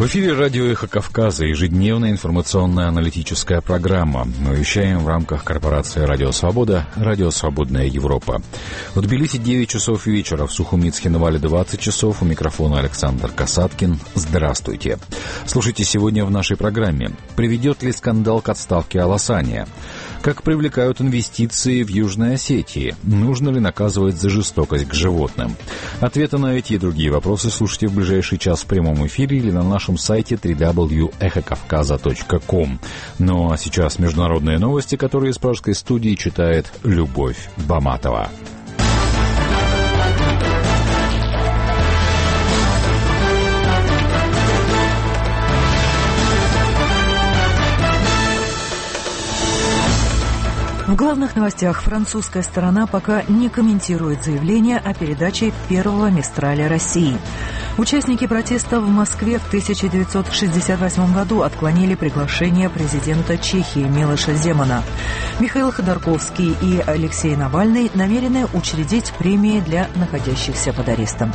В эфире радио «Эхо Кавказа», ежедневная информационная аналитическая программа. Мы вещаем в рамках корпорации «Радио Свобода», «Радио Свободная Европа». В Тбилиси 9 часов вечера, в Сухумицке на Вале 20 часов. У микрофона Александр Касаткин. Здравствуйте. Слушайте сегодня в нашей программе. Приведет ли скандал к отставке Аласания? Как привлекают инвестиции в Южной Осетии? Нужно ли наказывать за жестокость к животным? Ответы на эти и другие вопросы слушайте в ближайший час в прямом эфире или на нашем сайте www.echokavkaza.com. Ну а сейчас международные новости, которые из Пражской студии читает Любовь Баматова. В главных новостях: французская сторона пока не комментирует заявление о передаче первого Мистраля России. Участники протеста в Москве в 1968 году отклонили приглашение президента Чехии Милоша Земана. Михаил Ходорковский и Алексей Навальный намерены учредить премии для находящихся под арестом.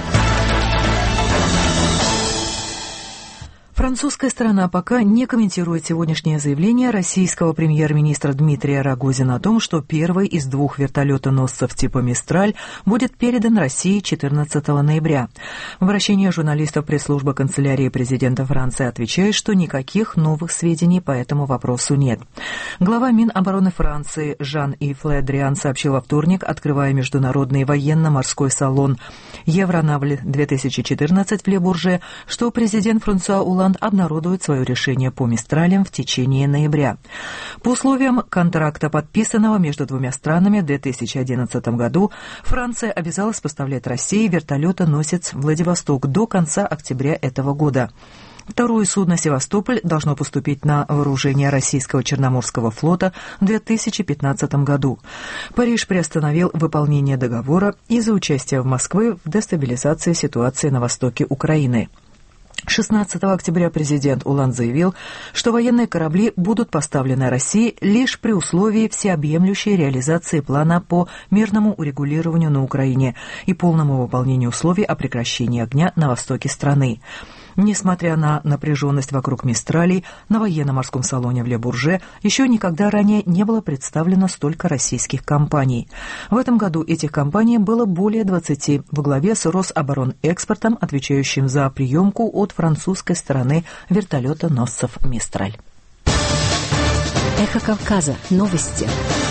Французская сторона пока не комментирует сегодняшнее заявление российского премьер-министра Дмитрия Рогозина о том, что первый из двух вертолетоносцев типа «Мистраль» будет передан России 14 ноября. В обращении журналистов пресс-служба канцелярии президента Франции отвечает, что никаких новых сведений по этому вопросу нет. Глава Минобороны Франции Жан-Ив Ле Дриан сообщил во вторник, открывая международный военно-морской салон Евронавль-2014 в Ле-Бурже, что президент Франсуа Олланд обнародует свое решение по «Мистралям» в течение ноября. По условиям контракта, подписанного между двумя странами в 2011 году, Франция обязалась поставлять России вертолетоносец «Владивосток» до конца октября этого года. Второе судно «Севастополь» должно поступить на вооружение российского Черноморского флота в 2015 году. Париж приостановил выполнение договора из-за участия в Москве в дестабилизации ситуации на востоке Украины. 16 октября президент Олланд заявил, что военные корабли будут поставлены России лишь при условии всеобъемлющей реализации плана по мирному урегулированию на Украине и полному выполнению условий о прекращении огня на востоке страны. Несмотря на напряженность вокруг «Мистралей», на военно-морском салоне в Ле-Бурже еще никогда ранее не было представлено столько российских компаний. В этом году этих компаний было более 20, во главе с Рособоронэкспортом, отвечающим за приемку от французской стороны вертолетоносцев «Мистраль». Эхо Кавказа. Новости.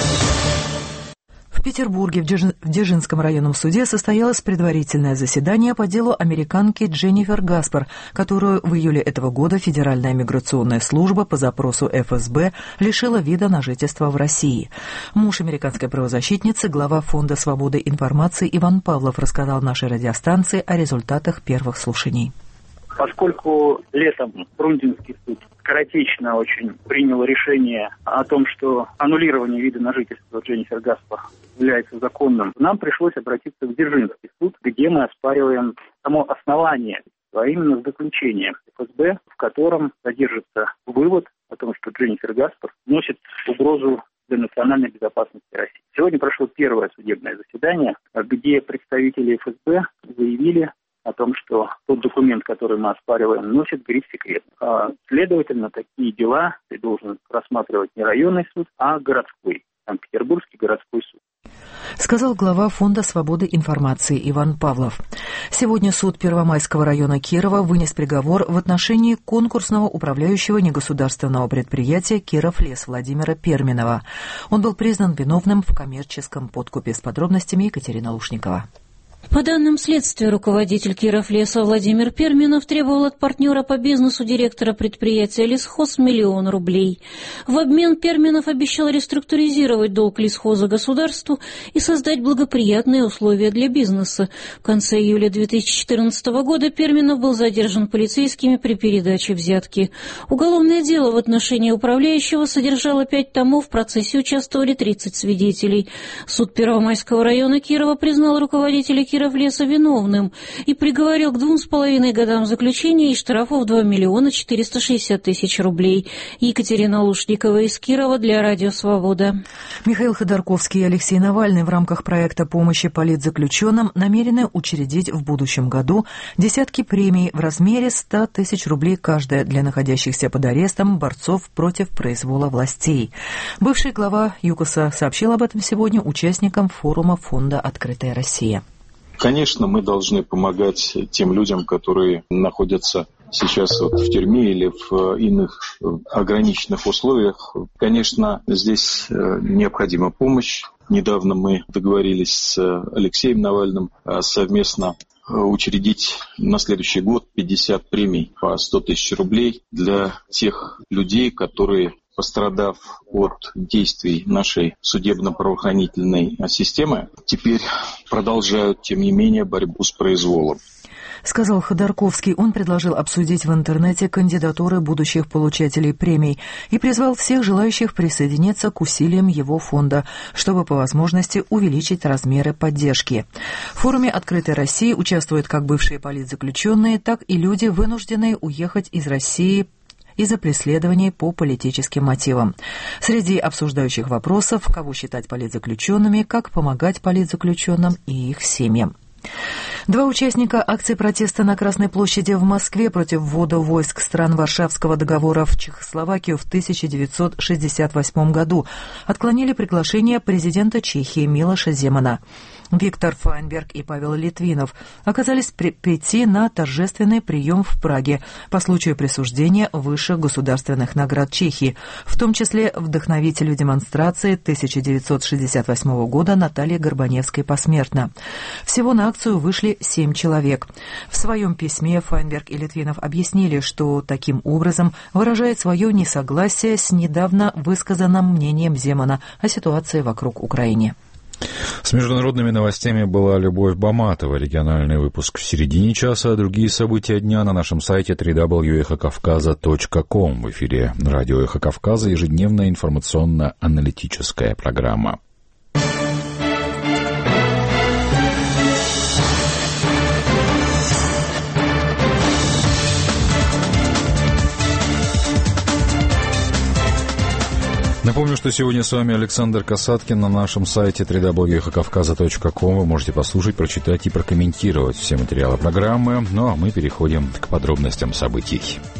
В Петербурге в Дзержинском районном суде состоялось предварительное заседание по делу американки Дженнифер Гаспар, которую в июле этого года Федеральная миграционная служба по запросу ФСБ лишила вида на жительство в России. Муж американской правозащитницы, глава Фонда свободы информации Иван Павлов рассказал нашей радиостанции о результатах первых слушаний. Поскольку летом Фрунзенский суд скоротечно очень принял решение о том, что аннулирование вида на жительство Дженнифер Гаспар является законным, нам пришлось обратиться в Дзержинский суд, где мы оспариваем само основание, а именно заключение ФСБ, в котором содержится вывод о том, что Дженнифер Гаспар носит угрозу для национальной безопасности России. Сегодня прошло первое судебное заседание, где представители ФСБ заявили о том, что тот документ, который мы оспариваем, носит гриф секретный. Следовательно, такие дела должен рассматривать не районный суд, а городской, Санкт-Петербургский городской суд. Сказал глава Фонда свободы информации Иван Павлов. Сегодня суд Первомайского района Кирова вынес приговор в отношении конкурсного управляющего негосударственного предприятия «Кировлес» Владимира Перминова. Он был признан виновным в коммерческом подкупе. С подробностями Екатерина Лушникова. По данным следствия, руководитель Кировлеса Владимир Перминов требовал от партнера по бизнесу директора предприятия «Лесхоз» 1 000 000 рублей. В обмен Перминов обещал реструктуризировать долг лесхоза государству и создать благоприятные условия для бизнеса. В конце июля 2014 года Перминов был задержан полицейскими при передаче взятки. Уголовное дело в отношении управляющего содержало 5 томов, в процессе участвовали 30 свидетелей. Суд Первомайского района Кирова признал руководителя Кировлеса виновным и приговорил к 2,5 годам заключения и штрафов 2 460 000 рублей. Екатерина Лушникова из Кирова для Радио Свобода. Михаил Ходорковский и Алексей Навальный в рамках проекта помощи политзаключенным намерены учредить в будущем году десятки премий в размере 100 000 рублей каждая для находящихся под арестом борцов против произвола властей. Бывший глава ЮКОСа сообщил об этом сегодня участникам форума фонда «Открытая Россия». Конечно, мы должны помогать тем людям, которые находятся сейчас в тюрьме или в иных ограниченных условиях. Конечно, здесь необходима помощь. Недавно мы договорились с Алексеем Навальным совместно учредить на следующий год 50 премий по 100 000 рублей для тех людей, которые, пострадав от действий нашей судебно-правоохранительной системы, теперь продолжают, тем не менее, борьбу с произволом. Сказал Ходорковский. Он предложил обсудить в интернете кандидатуры будущих получателей премий и призвал всех желающих присоединиться к усилиям его фонда, чтобы по возможности увеличить размеры поддержки. В форуме «Открытой России» участвуют как бывшие политзаключенные, так и люди, вынужденные уехать из России из-за преследований по политическим мотивам. Среди обсуждающих вопросов, кого считать политзаключенными, как помогать политзаключенным и их семьям. Два участника акции протеста на Красной площади в Москве против ввода войск стран Варшавского договора в Чехословакию в 1968 году отклонили приглашение президента Чехии Милоша Земана. Виктор Файнберг и Павел Литвинов оказались прийти на торжественный прием в Праге по случаю присуждения высших государственных наград Чехии, в том числе вдохновителю демонстрации 1968 года Наталье Горбаневской посмертно. Всего на акцию вышли 7 человек. В своем письме Файнберг и Литвинов объяснили, что таким образом выражает свое несогласие с недавно высказанным мнением Земана о ситуации вокруг Украины. С международными новостями была Любовь Баматова. Региональный выпуск в середине часа. Другие события дня на нашем сайте www.echokavkaza.com. В эфире радио «Эхо Кавказа», ежедневная информационно-аналитическая программа. Напомню, что сегодня с вами Александр Касаткин. На нашем сайте www.echokavkaza.com вы можете послушать, прочитать и прокомментировать все материалы программы. Ну а мы переходим к подробностям событий.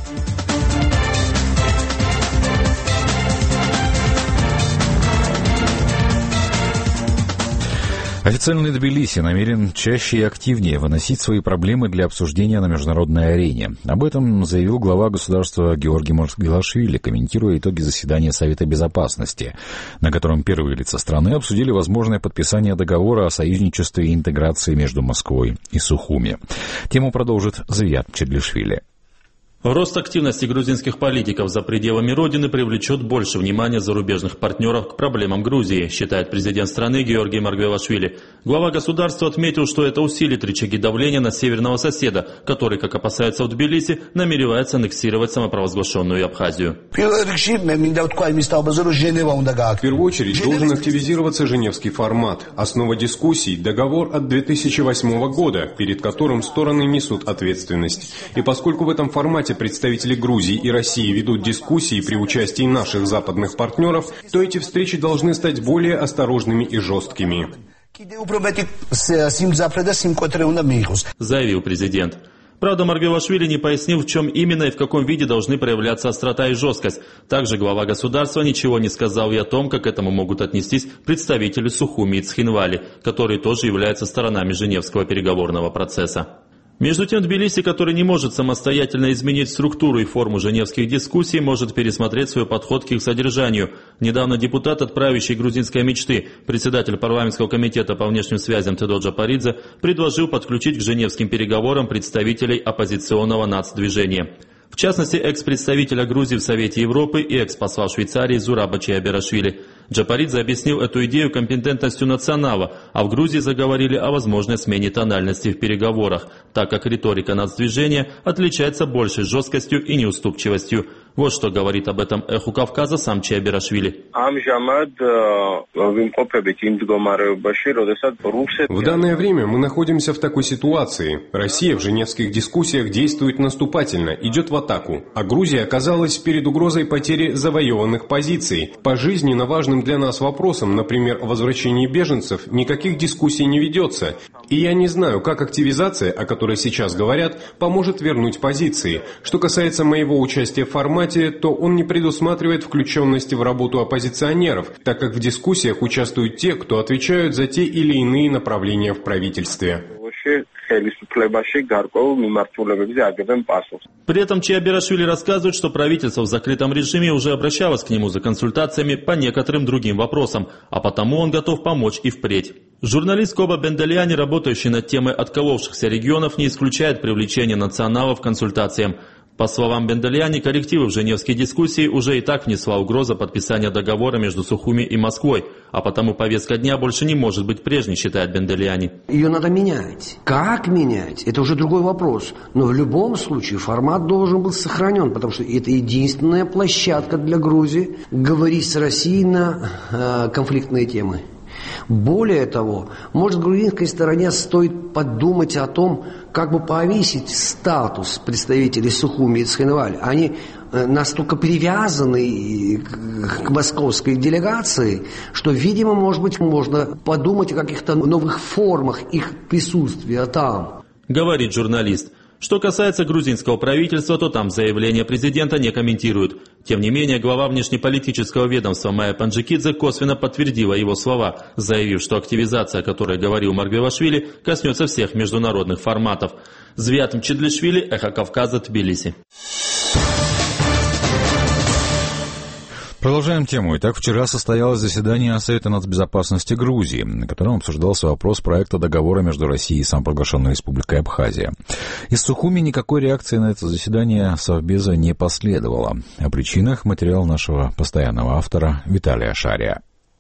Официальный Тбилиси намерен чаще и активнее выносить свои проблемы для обсуждения на международной арене. Об этом заявил глава государства Георгий Маргвелашвили, комментируя итоги заседания Совета Безопасности, на котором первые лица страны обсудили возможное подписание договора о союзничестве и интеграции между Москвой и Сухуми. Тему продолжит Зият Чедлишвили. Рост активности грузинских политиков за пределами Родины привлечет больше внимания зарубежных партнеров к проблемам Грузии, считает президент страны Георгий Маргвелашвили. Глава государства отметил, что это усилит рычаги давления на северного соседа, который, как опасается в Тбилиси, намеревается аннексировать самопровозглашенную Абхазию. В первую очередь должен активизироваться Женевский формат. Основа дискуссий – договор от 2008 года, перед которым стороны несут ответственность. И поскольку в этом формате представители Грузии и России ведут дискуссии при участии наших западных партнеров, то эти встречи должны стать более осторожными и жесткими. Заявил президент. Правда, Маргвелашвили не пояснил, в чем именно и в каком виде должны проявляться острота и жесткость. Также глава государства ничего не сказал и о том, как к этому могут отнестись представители Сухуми и Цхинвали, которые тоже являются сторонами Женевского переговорного процесса. Между тем, Тбилиси, который не может самостоятельно изменить структуру и форму женевских дискуссий, может пересмотреть свой подход к их содержанию. Недавно депутат от правящей грузинской мечты, председатель парламентского комитета по внешним связям Тедо Джапаридзе, предложил подключить к женевским переговорам представителей оппозиционного нацдвижения. В частности, экс-представителя Грузии в Совете Европы и экс-посла Швейцарии Зураба Чиаберашвили. Джапаридзе объяснил эту идею компетентностью национала, а в Грузии заговорили о возможной смене тональности в переговорах, так как риторика нацдвижения отличается большей жесткостью и неуступчивостью. Вот что говорит об этом «Эху Кавказа» сам Чиабирашвили. В данное время мы находимся в такой ситуации. Россия в женевских дискуссиях действует наступательно, идет в атаку, а Грузия оказалась перед угрозой потери завоеванных позиций. По жизненно важным для нас вопросам, например, о возвращении беженцев, никаких дискуссий не ведется. И я не знаю, как активизация, о которой сейчас говорят, поможет вернуть позиции. Что касается моего участия в формате, то он не предусматривает включенности в работу оппозиционеров, так как в дискуссиях участвуют те, кто отвечают за те или иные направления в правительстве. При этом Чиабирашвили рассказывает, что правительство в закрытом режиме уже обращалось к нему за консультациями по некоторым другим вопросам, а потому он готов помочь и впредь. Журналист Коба Бенделяни, работающий над темой отколовшихся регионов, не исключает привлечения националов к консультациям. По словам Бенделяни, коррективы в женевские дискуссии уже и так внесла угроза подписания договора между Сухуми и Москвой, а потому повестка дня больше не может быть прежней, считает Бенделяни. Ее надо менять. Как менять? Это уже другой вопрос. Но в любом случае формат должен быть сохранен, потому что это единственная площадка для Грузии говорить с Россией на конфликтные темы. Более того, может, грузинской стороне стоит подумать о том, как бы повысить статус представителей Сухуми и Цхинвали. Они настолько привязаны к московской делегации, что, видимо, может быть, можно подумать о каких-то новых формах их присутствия там. Говорит журналист. Что касается грузинского правительства, то там заявление президента не комментируют. Тем не менее, глава внешнеполитического ведомства Майя Панджикидзе косвенно подтвердила его слова, заявив, что активизация, о которой говорил Маргвелашвили, коснется всех международных форматов. Звиат Мчедлишвили, Эхо Кавказа, Тбилиси. Продолжаем тему. Итак, вчера состоялось заседание Совета нацбезопасности Грузии, на котором обсуждался вопрос проекта договора между Россией и самопровозглашенной республикой Абхазия. Из Сухуми никакой реакции на это заседание Совбеза не последовало. О причинах материал нашего постоянного автора Виталия Шария.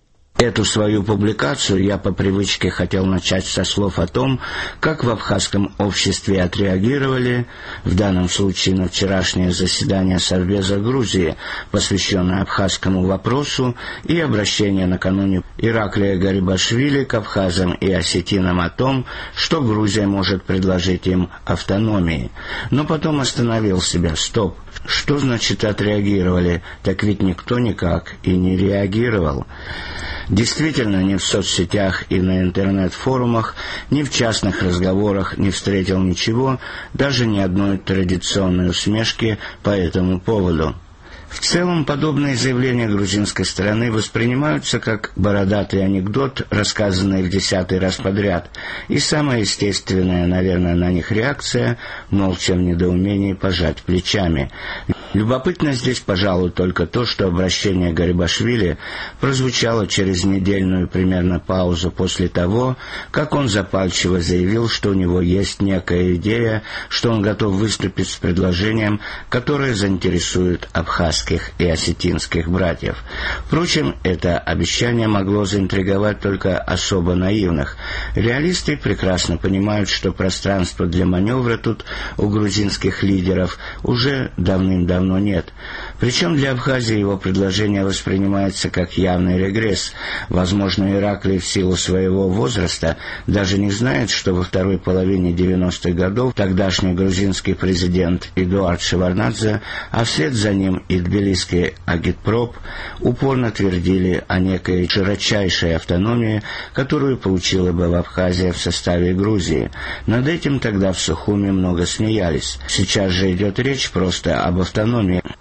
Эту свою публикацию я по привычке хотел начать со слов о том, как в абхазском обществе отреагировали, в данном случае на вчерашнее заседание Совбеза Грузии, посвященное абхазскому вопросу, и обращение накануне Ираклия Гарибашвили к абхазам и осетинам о том, что Грузия может предложить им автономии. Но потом остановил себя. Стоп. Что значит отреагировали? Так ведь никто никак и не реагировал. Действительно, ни в соцсетях и на интернет-форумах, ни в частных разговорах не встретил ничего, даже ни одной традиционной усмешки по этому поводу. В целом, подобные заявления грузинской стороны воспринимаются как бородатый анекдот, рассказанный в 10-й раз подряд, и самая естественная, наверное, на них реакция – молча в недоумении пожать плечами. Любопытно здесь, пожалуй, только то, что обращение Гарибашвили прозвучало через недельную примерно паузу после того, как он запальчиво заявил, что у него есть некая идея, что он готов выступить с предложением, которое заинтересует абхазских и осетинских братьев. Впрочем, это обещание могло заинтриговать только особо наивных. Реалисты прекрасно понимают, что пространства для маневра тут у грузинских лидеров уже давным-давно нет. Причем для Абхазии его предложение воспринимается как явный регресс. Возможно, Ираклий в силу своего возраста даже не знает, что во второй половине 90-х годов тогдашний грузинский президент Эдуард Шеварднадзе, а вслед за ним и тбилисский агитпроп упорно твердили о некой широчайшей автономии, которую получила бы Абхазия в составе Грузии. Над этим тогда в Сухуми много смеялись. Сейчас же идет речь просто об автономии.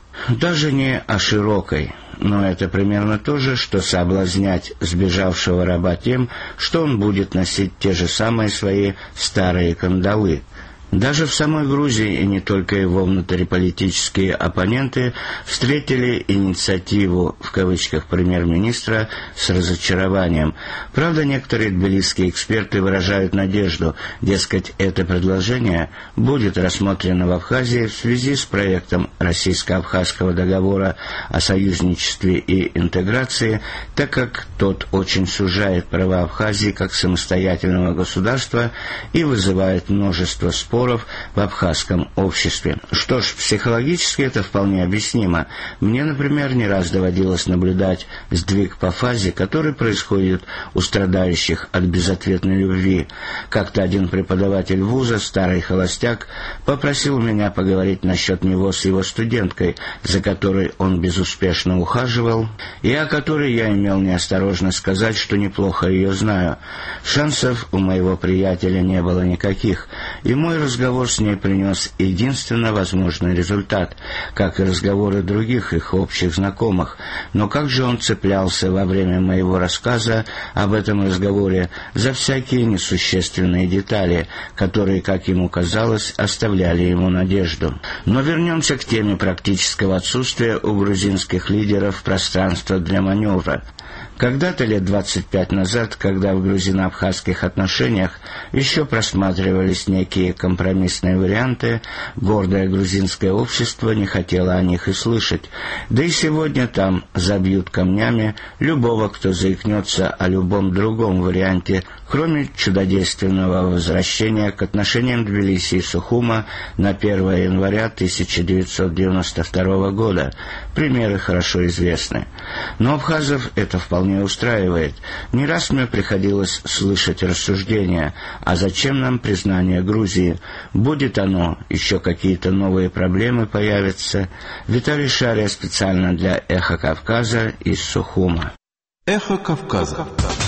Даже не о широкой, но это примерно то же, что соблазнять сбежавшего раба тем, что он будет носить те же самые свои старые кандалы. Даже в самой Грузии, и не только его внутриполитические оппоненты, встретили инициативу, в кавычках, премьер-министра с разочарованием. Правда, некоторые тбилисские эксперты выражают надежду, дескать, это предложение будет рассмотрено в Абхазии в связи с проектом российско-абхазского договора о союзничестве и интеграции, так как тот очень сужает права Абхазии как самостоятельного государства и вызывает множество споров споров в абхазском обществе. Что ж, психологически это вполне объяснимо. Мне, например, не раз доводилось наблюдать сдвиг по фазе, который происходит у страдающих от безответной любви. Как-то один преподаватель вуза, старый холостяк, попросил меня поговорить насчет него с его студенткой, за которой он безуспешно ухаживал, и о которой я имел неосторожность сказать, что неплохо ее знаю. Шансов у моего приятеля не было никаких, и мой разговор с ней принес единственно возможный результат, как и разговоры других их общих знакомых. Но как же он цеплялся во время моего рассказа об этом разговоре за всякие несущественные детали, которые, как ему казалось, оставляли ему надежду. Но вернемся к теме практического отсутствия у грузинских лидеров пространства для маневра. Когда-то лет 25 назад, когда в грузино-абхазских отношениях еще просматривались некие компромиссные варианты, гордое грузинское общество не хотело о них и слышать. Да и сегодня там забьют камнями любого, кто заикнется о любом другом варианте, кроме чудодейственного возвращения к отношениям Тбилиси и Сухума на 1 января 1992 года. Примеры хорошо известны. Но абхазов это вполне устраивает. Не раз мне приходилось слышать рассуждения: а зачем нам признание Грузии? Будет оно, еще какие-то новые проблемы появятся. Виталий Шария специально для «Эхо Кавказа» из Сухума. «Эхо Кавказа».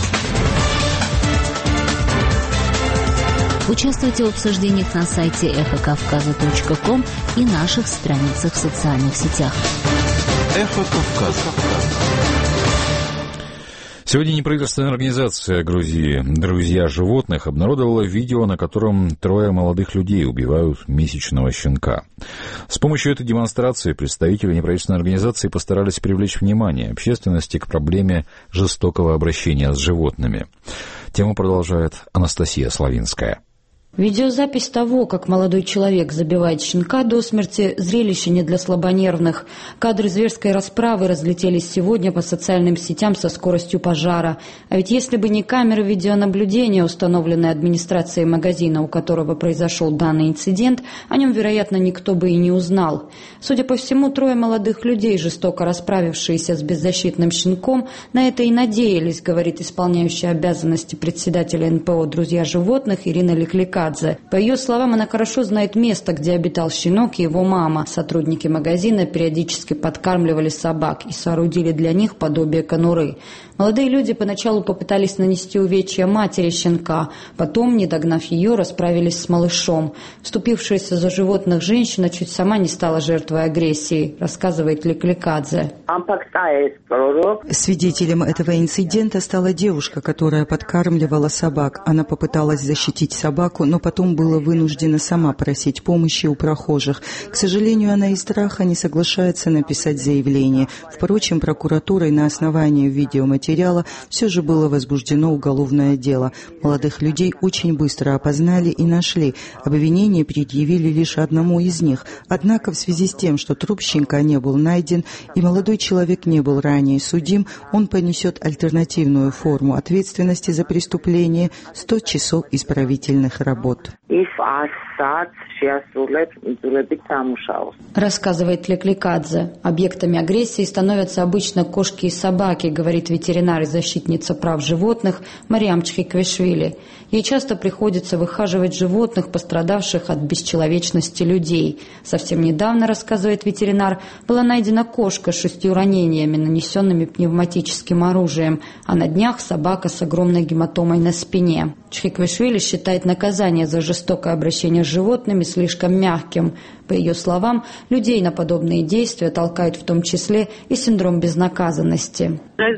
Участвуйте в обсуждениях на сайте эхокавказа.ком и наших страницах в социальных сетях. «Эхо Кавказа». Сегодня неправительственная организация Грузии «Друзья животных» обнародовала видео, на котором 3 молодых людей убивают месячного щенка. С помощью этой демонстрации представители неправительственной организации постарались привлечь внимание общественности к проблеме жестокого обращения с животными. Тему продолжает Анастасия Славинская. Видеозапись того, как молодой человек забивает щенка до смерти, зрелище не для слабонервных. Кадры зверской расправы разлетелись сегодня по социальным сетям со скоростью пожара. А ведь если бы не камеры видеонаблюдения, установленные администрацией магазина, у которого произошел данный инцидент, о нем, вероятно, никто бы и не узнал. Судя по всему, 3 молодых людей, жестоко расправившиеся с беззащитным щенком, на это и надеялись, говорит исполняющая обязанности председателя НПО «Друзья животных» Ирина Леклика. По ее словам, она хорошо знает место, где обитал щенок и его мама. Сотрудники магазина периодически подкармливали собак и соорудили для них подобие конуры. Молодые люди поначалу попытались нанести увечья матери щенка, потом, не догнав ее, расправились с малышом. Вступившаяся за животных женщина чуть сама не стала жертвой агрессии, рассказывает Лекликадзе. Свидетелем этого инцидента стала девушка, которая подкармливала собак. Она попыталась защитить собаку, но потом была вынуждена сама просить помощи у прохожих. К сожалению, она из страха не соглашается написать заявление. Впрочем, прокуратурой на основании видеоматериала все же было возбуждено уголовное дело. Молодых людей очень быстро опознали и нашли. Обвинение предъявили лишь одному из них. Однако в связи с тем, что труп щенка не был найден и молодой человек не был ранее судим, он понесет альтернативную форму ответственности за преступление – 100 часов исправительных работ. Рассказывает Лекликадзе. Объектами агрессии становятся обычно кошки и собаки, говорит ветеринар и защитница прав животных Мариам Чхиквишвили. Ей часто приходится выхаживать животных, пострадавших от бесчеловечности людей. Совсем недавно, рассказывает ветеринар, была найдена кошка с 6 ранениями, нанесенными пневматическим оружием, а на днях собака с огромной гематомой на спине. Чхиквишвили считает наказание за жестокое обращение с животными слишком мягким. По ее словам, людей на подобные действия толкает в том числе и синдром безнаказанности.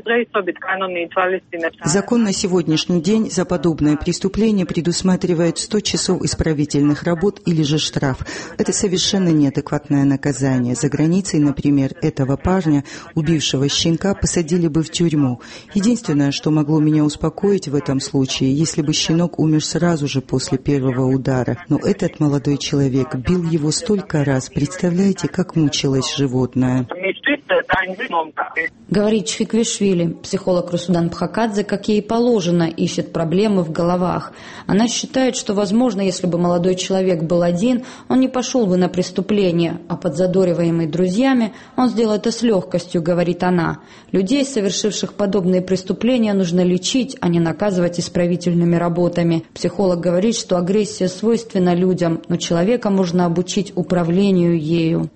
Закон на сегодняшний день за подобное преступление предусматривает 100 часов исправительных работ или же штраф. Это совершенно неадекватное наказание. За границей, например, этого парня, убившего щенка, посадили бы в тюрьму. Единственное, что могло меня успокоить в этом случае, если бы щенок умер сразу же после первого удара. Но этот молодой человек бил его столько раз. Представляете, как мучилось животное? Говорит Чхиквишвили, психолог Русудан Бхакадзе, как ей положено, ищет проблемы в головах. Она считает, что, возможно, если бы молодой человек был один, он не пошел бы на преступление, а подзадориваемый друзьями, он сделал это с легкостью, говорит она. Людей, совершивших подобные преступления, нужно лечить, а не наказывать исправительными работами. Психолог говорит, что агрессия свойственна людям, но человека можно обучить управлению ею.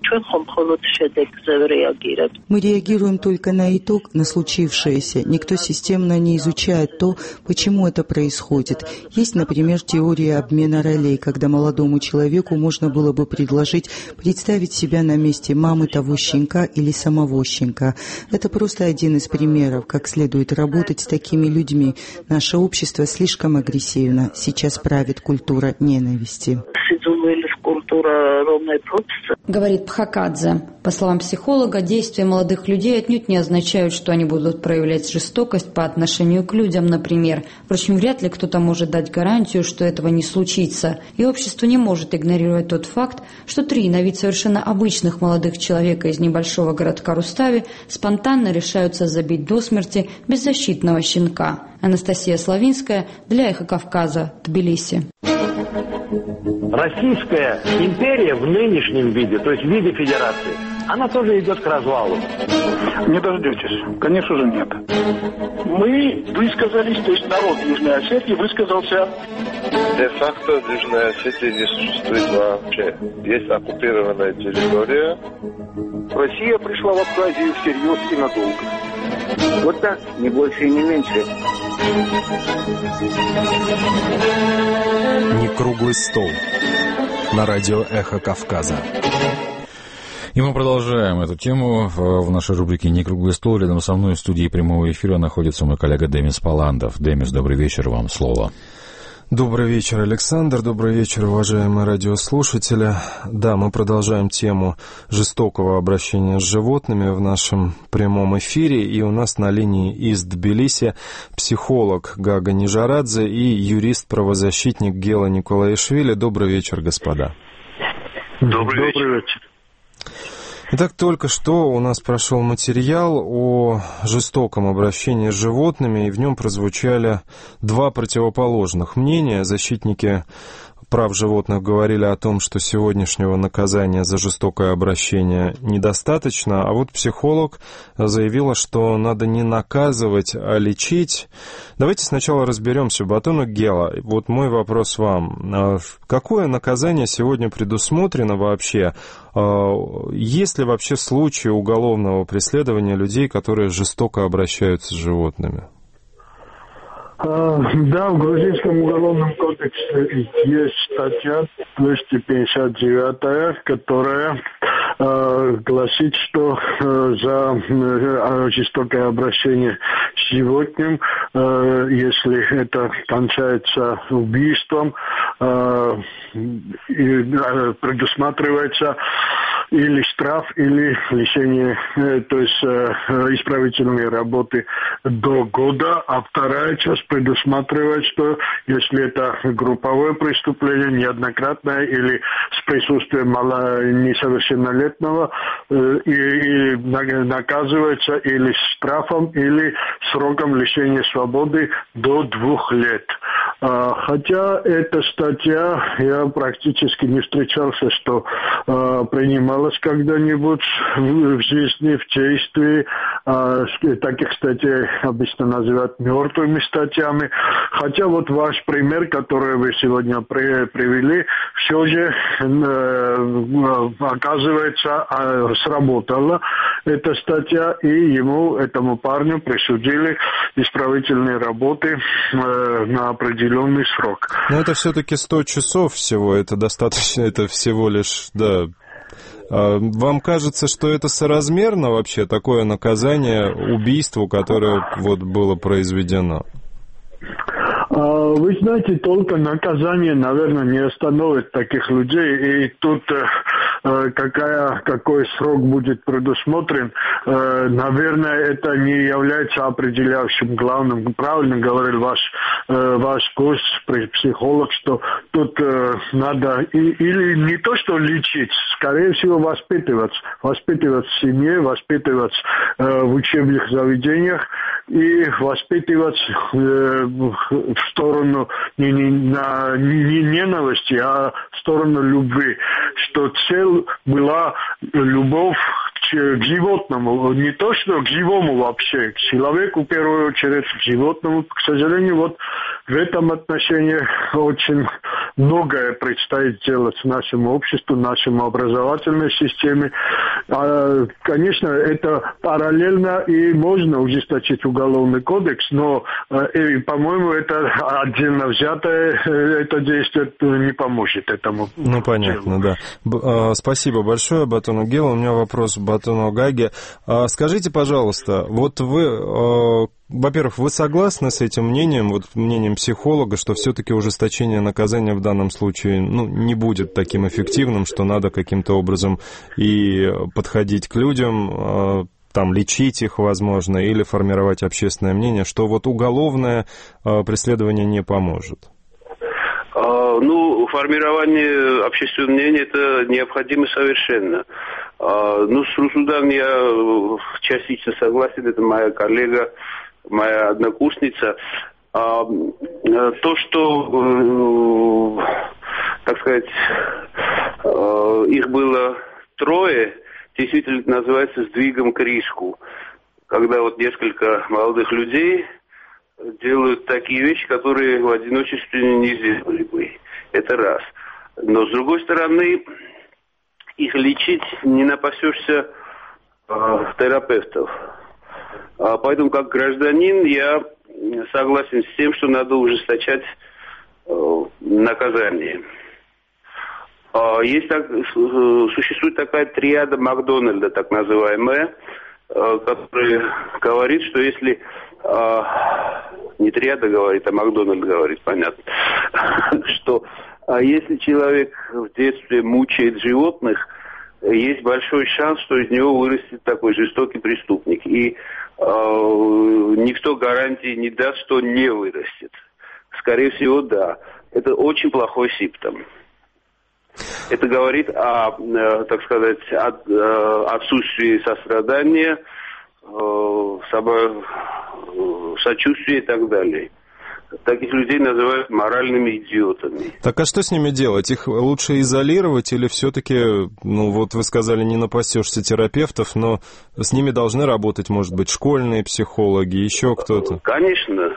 Мы реагируем только на итог, на случившееся. Никто системно не изучает то, почему это происходит. Есть, например, теория обмена ролей, когда молодому человеку можно было бы предложить представить себя на месте мамы того щенка или самого щенка. Это просто один из примеров, как следует работать с такими людьми. Наше общество слишком агрессивно. Сейчас правит культура ненависти. Говорит Бхакадзе. По словам психолога, действия молодых людей отнюдь не означают, что они будут проявлять жестокость по отношению к людям, например. Впрочем, вряд ли кто-то может дать гарантию, что этого не случится. И общество не может игнорировать тот факт, что 3 на вид совершенно обычных молодых человека из небольшого городка Рустави спонтанно решаются забить до смерти беззащитного щенка. Анастасия Славинская для «Эхо Кавказа», Тбилиси. Российская империя в нынешнем виде, то есть в виде федерации, она тоже идет к развалу. Не дождетесь. Конечно же, нет. Мы высказались, то есть народ Южной Осетии высказался. Де-факто Южная Осетия не существует вообще. Есть оккупированная территория. Россия пришла в Абхазию всерьез и надолго. Вот так, не больше и не меньше. Не круглый стол. На радио «Эхо Кавказа». И мы продолжаем эту тему в нашей рубрике «Не круглый стол». Рядом со мной в студии прямого эфира находится мой коллега Демис Паландов. Демис, добрый вечер, вам слово. Добрый вечер, Александр. Добрый вечер, уважаемые радиослушатели. Да, мы продолжаем тему жестокого обращения с животными в нашем прямом эфире. И у нас на линии из Тбилиси психолог Гага Нижарадзе и юрист-правозащитник Гела Николаишвили. Добрый вечер, господа. Добрый вечер. Итак, только что у нас прошел материал о жестоком обращении с животными, и в нем прозвучали 2 противоположных мнения. Защитники прав животных говорили о том, что сегодняшнего наказания за жестокое обращение недостаточно, а вот психолог заявила, что надо не наказывать, а лечить. Давайте сначала разберемся. Батонок Гела, вот мой вопрос вам. Какое наказание сегодня предусмотрено вообще? Есть ли вообще случаи уголовного преследования людей, которые жестоко обращаются с животными? Да, в грузинском уголовном кодексе есть статья 259, которая гласит, что за жестокое обращение с животным, если это кончается убийством, предусматривается или штраф, или лишение, то есть исправительной работы до года, а вторая часть предусматривает, что если это групповое преступление, неоднократное или с присутствием несовершеннолетнего, и наказывается или штрафом, или сроком лишения свободы до 2 лет. Хотя эта статья, я практически не встречался, что принималась когда-нибудь в жизни, в действии. Таких статей обычно называют мертвыми статьями. Хотя вот ваш пример, который вы сегодня привели, все же, оказывается, сработала эта статья, и этому парню присудили исправительные работы на определенный срок. Но это все-таки 100 часов всего, это достаточно, это всего лишь, да. Вам кажется, что это соразмерно вообще, такое наказание убийству, которое вот было произведено? Вы знаете, только наказание, наверное, не остановит таких людей. И тут какой срок будет предусмотрен, наверное, это не является определяющим главным. Правильно говорил ваш гость, психолог, что тут надо или не то, что лечить, скорее всего, воспитывать в семье, воспитывать в учебных заведениях и воспитывать в сторону не ненависти, а в сторону любви, что цель была любовь к животному, не то что к живому вообще, к человеку в первую очередь, к животному. К сожалению, вот в этом отношении очень многое предстоит делать нашему обществу, нашему образовательной системе. Конечно, это параллельно и можно ужесточить уголовный кодекс, но, по-моему, это отдельно взятое, это действие не поможет этому. Ну, понятно, да. Спасибо большое, Батону Гелу. У меня вопрос к Батону Гаге. Скажите, пожалуйста, вот вы... Во-первых, вы согласны с этим мнением, вот мнением психолога, что все-таки ужесточение наказания в данном случае не будет таким эффективным, что надо каким-то образом и подходить к людям, там, лечить их, возможно, или формировать общественное мнение, что вот уголовное преследование не поможет? Формирование общественного мнения – это необходимо совершенно. С Русудан я частично согласен, это моя коллега, моя однокурсница. То, что, так сказать, их было 3, действительно называется сдвигом к риску. Когда вот несколько молодых людей делают такие вещи, которые в одиночестве не сделали бы. Это раз. Но, с другой стороны, их лечить не напасешься терапевтов. Поэтому, как гражданин, я согласен с тем, что надо ужесточать наказание. Существует такая триада Макдональда, так называемая, которая говорит, что если... не триада говорит, а Макдональд говорит, понятно, что если человек в детстве мучает животных, есть большой шанс, что из него вырастет такой жестокий преступник. И никто гарантии не даст, что не вырастет. Скорее всего, да. Это очень плохой симптом. Это говорит о, так сказать, отсутствии сострадания, сочувствия и так далее. Таких людей называют моральными идиотами. Так а что с ними делать? Их лучше изолировать или все-таки, вот вы сказали, не напасешься терапевтов, но с ними должны работать, может быть, школьные психологи, еще кто-то? Конечно.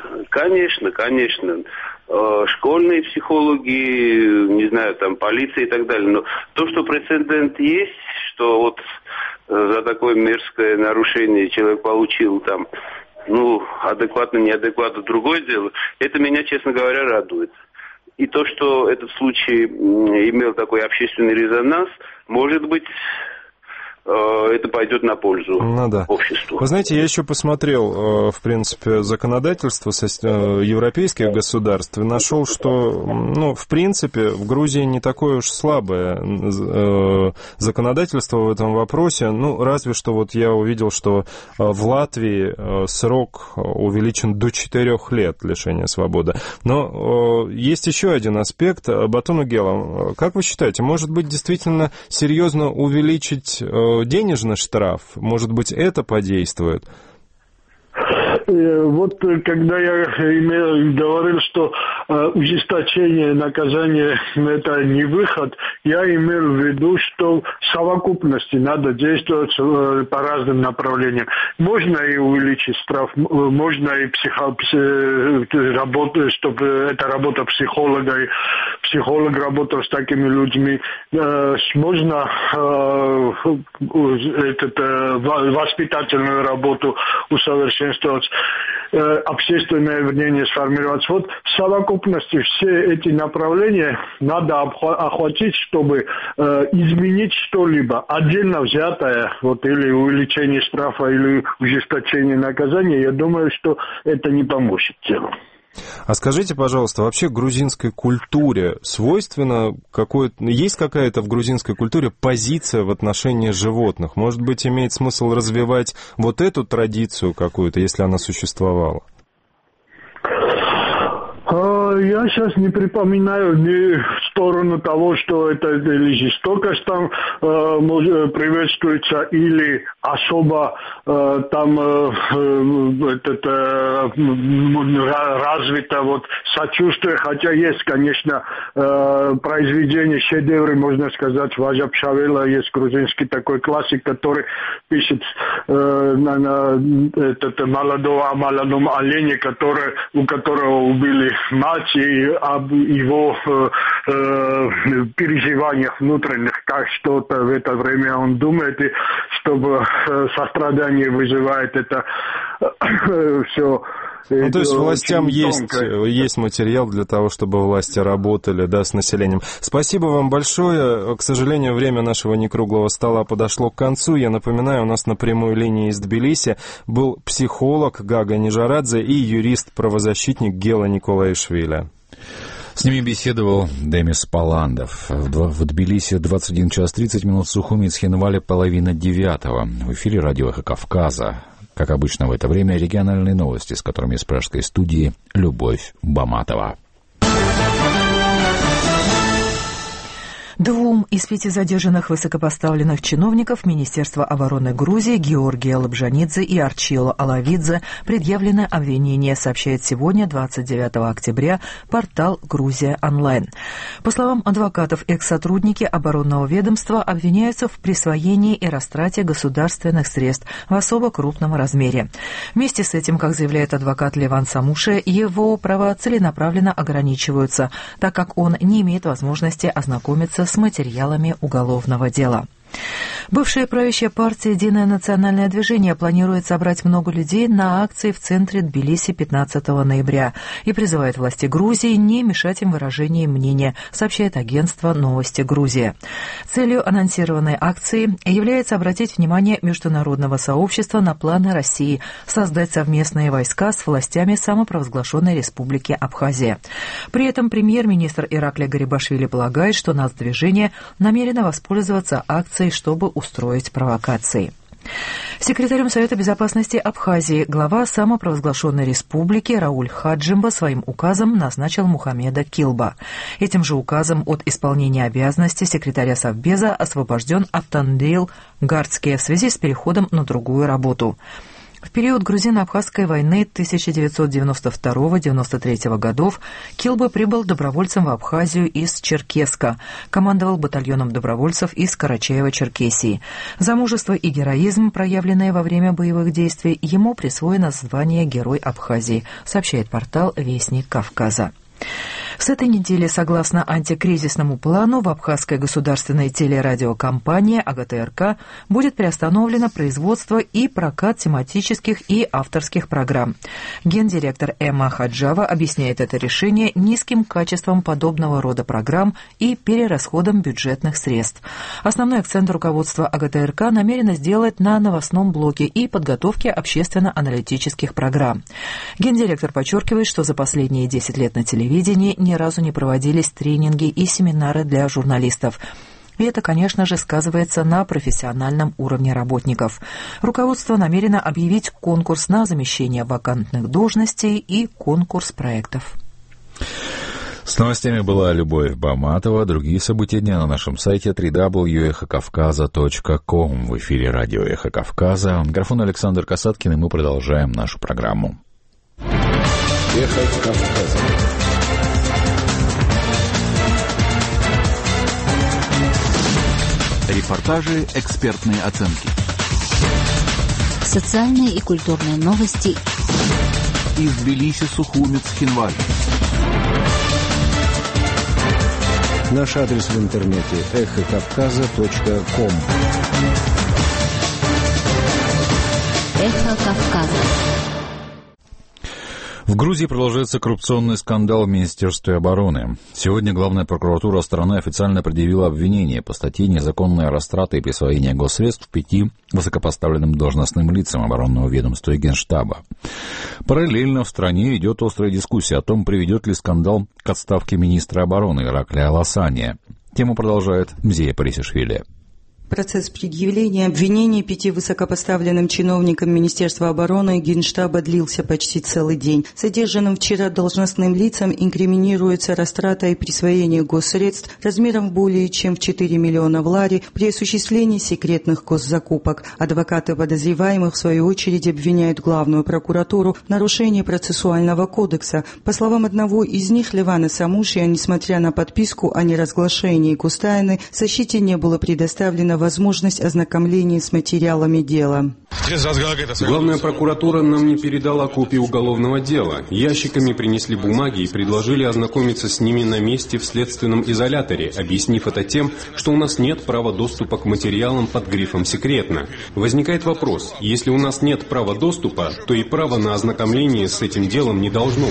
Школьные психологи, не знаю, там, полиция и так далее. Но то, что прецедент есть, что вот за такое мерзкое нарушение человек получил там, адекватно, неадекватно, другое дело, это меня, честно говоря, радует. И то, что этот случай имел такой общественный резонанс, может быть, это пойдет на пользу обществу. Вы знаете, я еще посмотрел, в принципе, законодательство европейских государств и нашел, что, в принципе, в Грузии не такое уж слабое законодательство в этом вопросе. Разве что вот я увидел, что в Латвии срок увеличен до 4 лет лишения свободы. Но есть еще один аспект. Батону Гела, как вы считаете, может быть, действительно серьезно увеличить денежный штраф? Может быть, это подействует? Вот когда я говорил, что ужесточение наказания – это не выход, я имел в виду, что в совокупности надо действовать по разным направлениям. Можно и увеличить штраф, можно и работать, чтобы это работа психолога, и психолог работал с такими людьми. Можно воспитательную работу усовершенствовать, общественное мнение сформировать. Вот в совокупности все эти направления надо охватить, чтобы изменить что-либо. Отдельно взятое, или увеличение штрафа, или ужесточение наказания, я думаю, что это не поможет делу. А скажите, пожалуйста, вообще грузинской культуре свойственно есть какая-то в грузинской культуре позиция в отношении животных? Может быть, имеет смысл развивать вот эту традицию какую-то, если она существовала? Я сейчас не припоминаю ни в сторону того, что это или жестокость там приветствуется, или особо там развито вот сочувствие, хотя есть, конечно, произведения, шедевры, можно сказать, Важа Пшавела, есть грузинский такой классик, который пишет о молодом олене, у которого убили мать, и об его переживаниях внутренних, как что-то в это время он думает, и чтобы сострадание вызывает это все. Ну, то есть властям есть материал для того, чтобы власти работали, да, с населением. Спасибо вам большое. К сожалению, время нашего некруглого стола подошло к концу. Я напоминаю, у нас на прямой линии из Тбилиси был психолог Гага Нижарадзе и юрист-правозащитник Гела Николаишвили. С ними беседовал Демис Паландов. В Тбилиси 21 час 30 минут, Сухуми, Цхинвале, 8:30. В эфире радио «Эхо Кавказа». Как обычно в это время, региональные новости, с которыми из пражской студии Любовь Баматова. 2 из 5 задержанных высокопоставленных чиновников Министерства обороны Грузии Георгия Лабжанидзе и Арчило Алавидзе предъявлено обвинение, сообщает сегодня, 29 октября, портал «Грузия онлайн». По словам адвокатов, экс-сотрудники оборонного ведомства обвиняются в присвоении и растрате государственных средств в особо крупном размере. Вместе с этим, как заявляет адвокат Леван Самуше, его права целенаправленно ограничиваются, так как он не имеет возможности ознакомиться с материалами уголовного дела. Бывшая правящая партия «Единое национальное движение» планирует собрать много людей на акции в центре Тбилиси 15 ноября и призывает власти Грузии не мешать им выражению мнения, сообщает агентство «Новости Грузия». Целью анонсированной акции является обратить внимание международного сообщества на планы России создать совместные войска с властями самопровозглашенной республики Абхазия. При этом премьер-министр Ираклий Гарибашвили полагает, что нацдвижение намерено воспользоваться акцией, чтобы устроить провокации. Секретарем Совета безопасности Абхазии глава самопровозглашенной республики Рауль Хаджимба своим указом назначил Мухаммеда Килба. Этим же указом от исполнения обязанностей секретаря Совбеза освобожден Автандейл Гардский в связи с переходом на другую работу. В период грузино-абхазской войны 1992-1993 годов Килба прибыл добровольцем в Абхазию из Черкесска, командовал батальоном добровольцев из Карачаева-Черкесии. За мужество и героизм, проявленные во время боевых действий, ему присвоено звание Герой Абхазии, сообщает портал «Вестник Кавказа». С этой недели, согласно антикризисному плану, в абхазской государственной телерадиокомпании АГТРК будет приостановлено производство и прокат тематических и авторских программ. Гендиректор Эмма Хаджава объясняет это решение низким качеством подобного рода программ и перерасходом бюджетных средств. Основной акцент руководства АГТРК намерено сделать на новостном блоке и подготовке общественно-аналитических программ. Гендиректор подчеркивает, что за последние 10 лет на телевидении ни разу не проводились тренинги и семинары для журналистов. И это, конечно же, сказывается на профессиональном уровне работников. Руководство намерено объявить конкурс на замещение вакантных должностей и конкурс проектов. С новостями была Любовь Баматова. Другие события дня на нашем сайте www.echokavkaza.com. В эфире радио «Эхо Кавказа». Микрофон Александр Касаткин, и мы продолжаем нашу программу. «Эхо Кавказа». Репортажи, экспертные оценки. Социальные и культурные новости. Из Тбилиси, Сухуми, Цхинвали. Наш адрес в интернете echokavkaza.com. Эхо Кавказа. В Грузии продолжается коррупционный скандал в Министерстве обороны. Сегодня главная прокуратура страны официально предъявила обвинение по статье «Незаконная растрата и присвоение госсредств» 5 высокопоставленным должностным лицам оборонного ведомства и Генштаба. Параллельно в стране идет острая дискуссия о том, приведет ли скандал к отставке министра обороны Ираклия Аласания. Тему продолжает Мзея Парисишвили. Процесс предъявления обвинений 5 высокопоставленным чиновникам Министерства обороны и Генштаба длился почти целый день. Задержанным вчера должностным лицам инкриминируется растрата и присвоение госсредств размером более чем в 4 миллиона лари при осуществлении секретных госзакупок. Адвокаты подозреваемых, в свою очередь, обвиняют главную прокуратуру в нарушении процессуального кодекса. По словам одного из них, Левана Самушия, несмотря на подписку о неразглашении гостайны, защите не было предоставлено возможность ознакомления с материалами дела. Главная прокуратура нам не передала копии уголовного дела. Ящиками принесли бумаги и предложили ознакомиться с ними на месте в следственном изоляторе, объяснив это тем, что у нас нет права доступа к материалам под грифом «секретно». Возникает вопрос, если у нас нет права доступа, то и права на ознакомление с этим делом не должно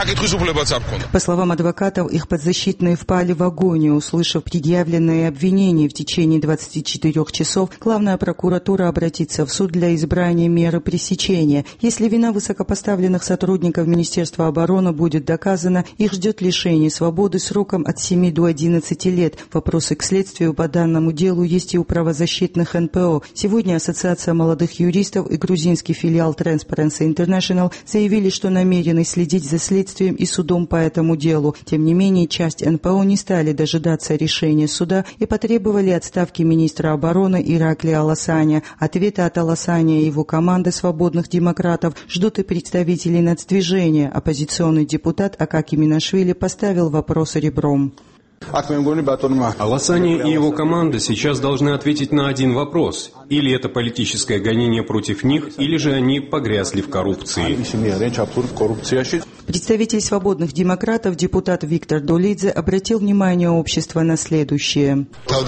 быть. По словам адвокатов, их подзащитные впали в агонию, услышав предъявленные обвинения. В течение 24 часов главная прокуратура обратится в суд для избрания меры пресечения. Если вина высокопоставленных сотрудников Министерства обороны будет доказана, их ждет лишение свободы сроком от 7 до 11 лет. Вопросы к следствию по данному делу есть и у правозащитных НПО. Сегодня Ассоциация молодых юристов и грузинский филиал Transparency International заявили, что намерены следить за следствием и судом по этому делу. Тем не менее, часть НПО не стали дожидаться решения суда и потребовали отставки министра обороны Ираклия Аласания. Ответа от Аласания и его команды свободных демократов ждут и представителей нацдвижения. Оппозиционный депутат Акаки Минашвили поставил вопрос ребром. Аласания и его команда сейчас должны ответить на один вопрос. Или это политическое гонение против них, или же они погрязли в коррупции. Представитель свободных демократов, депутат Виктор Долидзе, обратил внимание общества на следующее.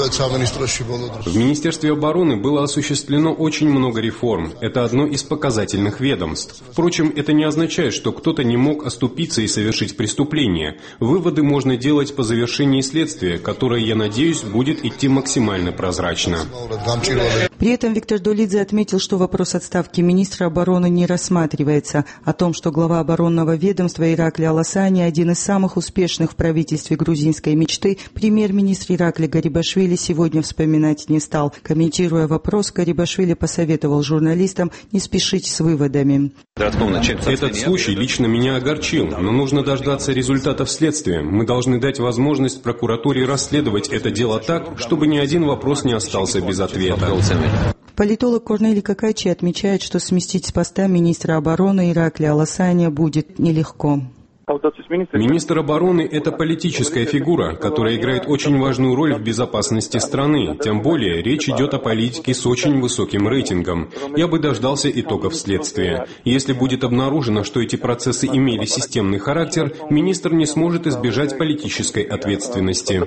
В Министерстве обороны было осуществлено очень много реформ. Это одно из показательных ведомств. Впрочем, это не означает, что кто-то не мог оступиться и совершить преступление. Выводы можно делать по завершении следствия, которое, я надеюсь, будет идти максимально прозрачно. При этом Виктор Долидзе отметил, что вопрос отставки министра обороны не рассматривается. О том, что глава оборонного ведомства Ираклий Аласания один из самых успешных в правительстве грузинской мечты, премьер-министр Ираклий Гарибашвили сегодня вспоминать не стал. Комментируя вопрос, Гарибашвили посоветовал журналистам не спешить с выводами. Этот случай лично меня огорчил, но нужно дождаться результатов следствия. Мы должны дать возможность прокуратуре расследовать это дело так, чтобы ни один вопрос не остался без ответа. Политолог Корнелий Какачи отмечает, что сместить с поста министра обороны Ираклия Аласания будет нелегко. Министр обороны – это политическая фигура, которая играет очень важную роль в безопасности страны. Тем более, речь идет о политике с очень высоким рейтингом. Я бы дождался итогов следствия. Если будет обнаружено, что эти процессы имели системный характер, министр не сможет избежать политической ответственности.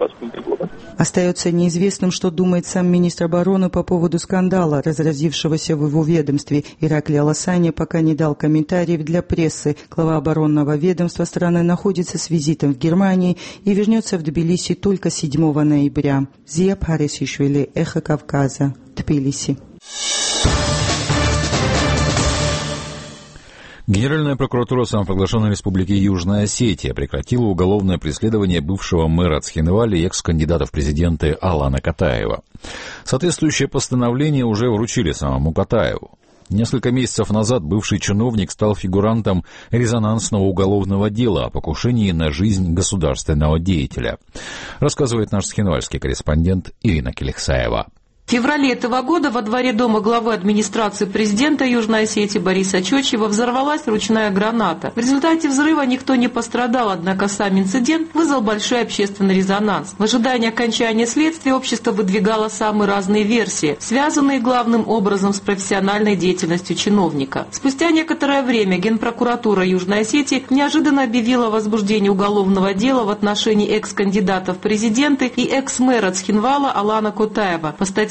Остается неизвестным, что думает сам министр обороны по поводу скандала, разразившегося в его ведомстве. Ираклий Аласания пока не дал комментариев для прессы. Глава оборонного ведомства страны находится с визитом в Германии и вернется в Тбилиси только 7 ноября. Зия Парисишвили, Эхо Кавказа, Тбилиси. Генеральная прокуратура самопровозглашенной республики Южная Осетия прекратила уголовное преследование бывшего мэра Цхинвали и экс-кандидата в президенты Алана Катаева. Соответствующее постановление уже вручили самому Катаеву. Несколько месяцев назад бывший чиновник стал фигурантом резонансного уголовного дела о покушении на жизнь государственного деятеля, рассказывает наш цхинвальский корреспондент Ирина Келихсаева. В феврале этого года во дворе дома главы администрации президента Южной Осетии Бориса Чочева взорвалась ручная граната. В результате взрыва никто не пострадал, однако сам инцидент вызвал большой общественный резонанс. В ожидании окончания следствия общество выдвигало самые разные версии, связанные главным образом с профессиональной деятельностью чиновника. Спустя некоторое время Генпрокуратура Южной Осетии неожиданно объявила о возбуждении уголовного дела в отношении экс-кандидатов в президенты и экс-мэра Цхинвала Алана Катаева по статье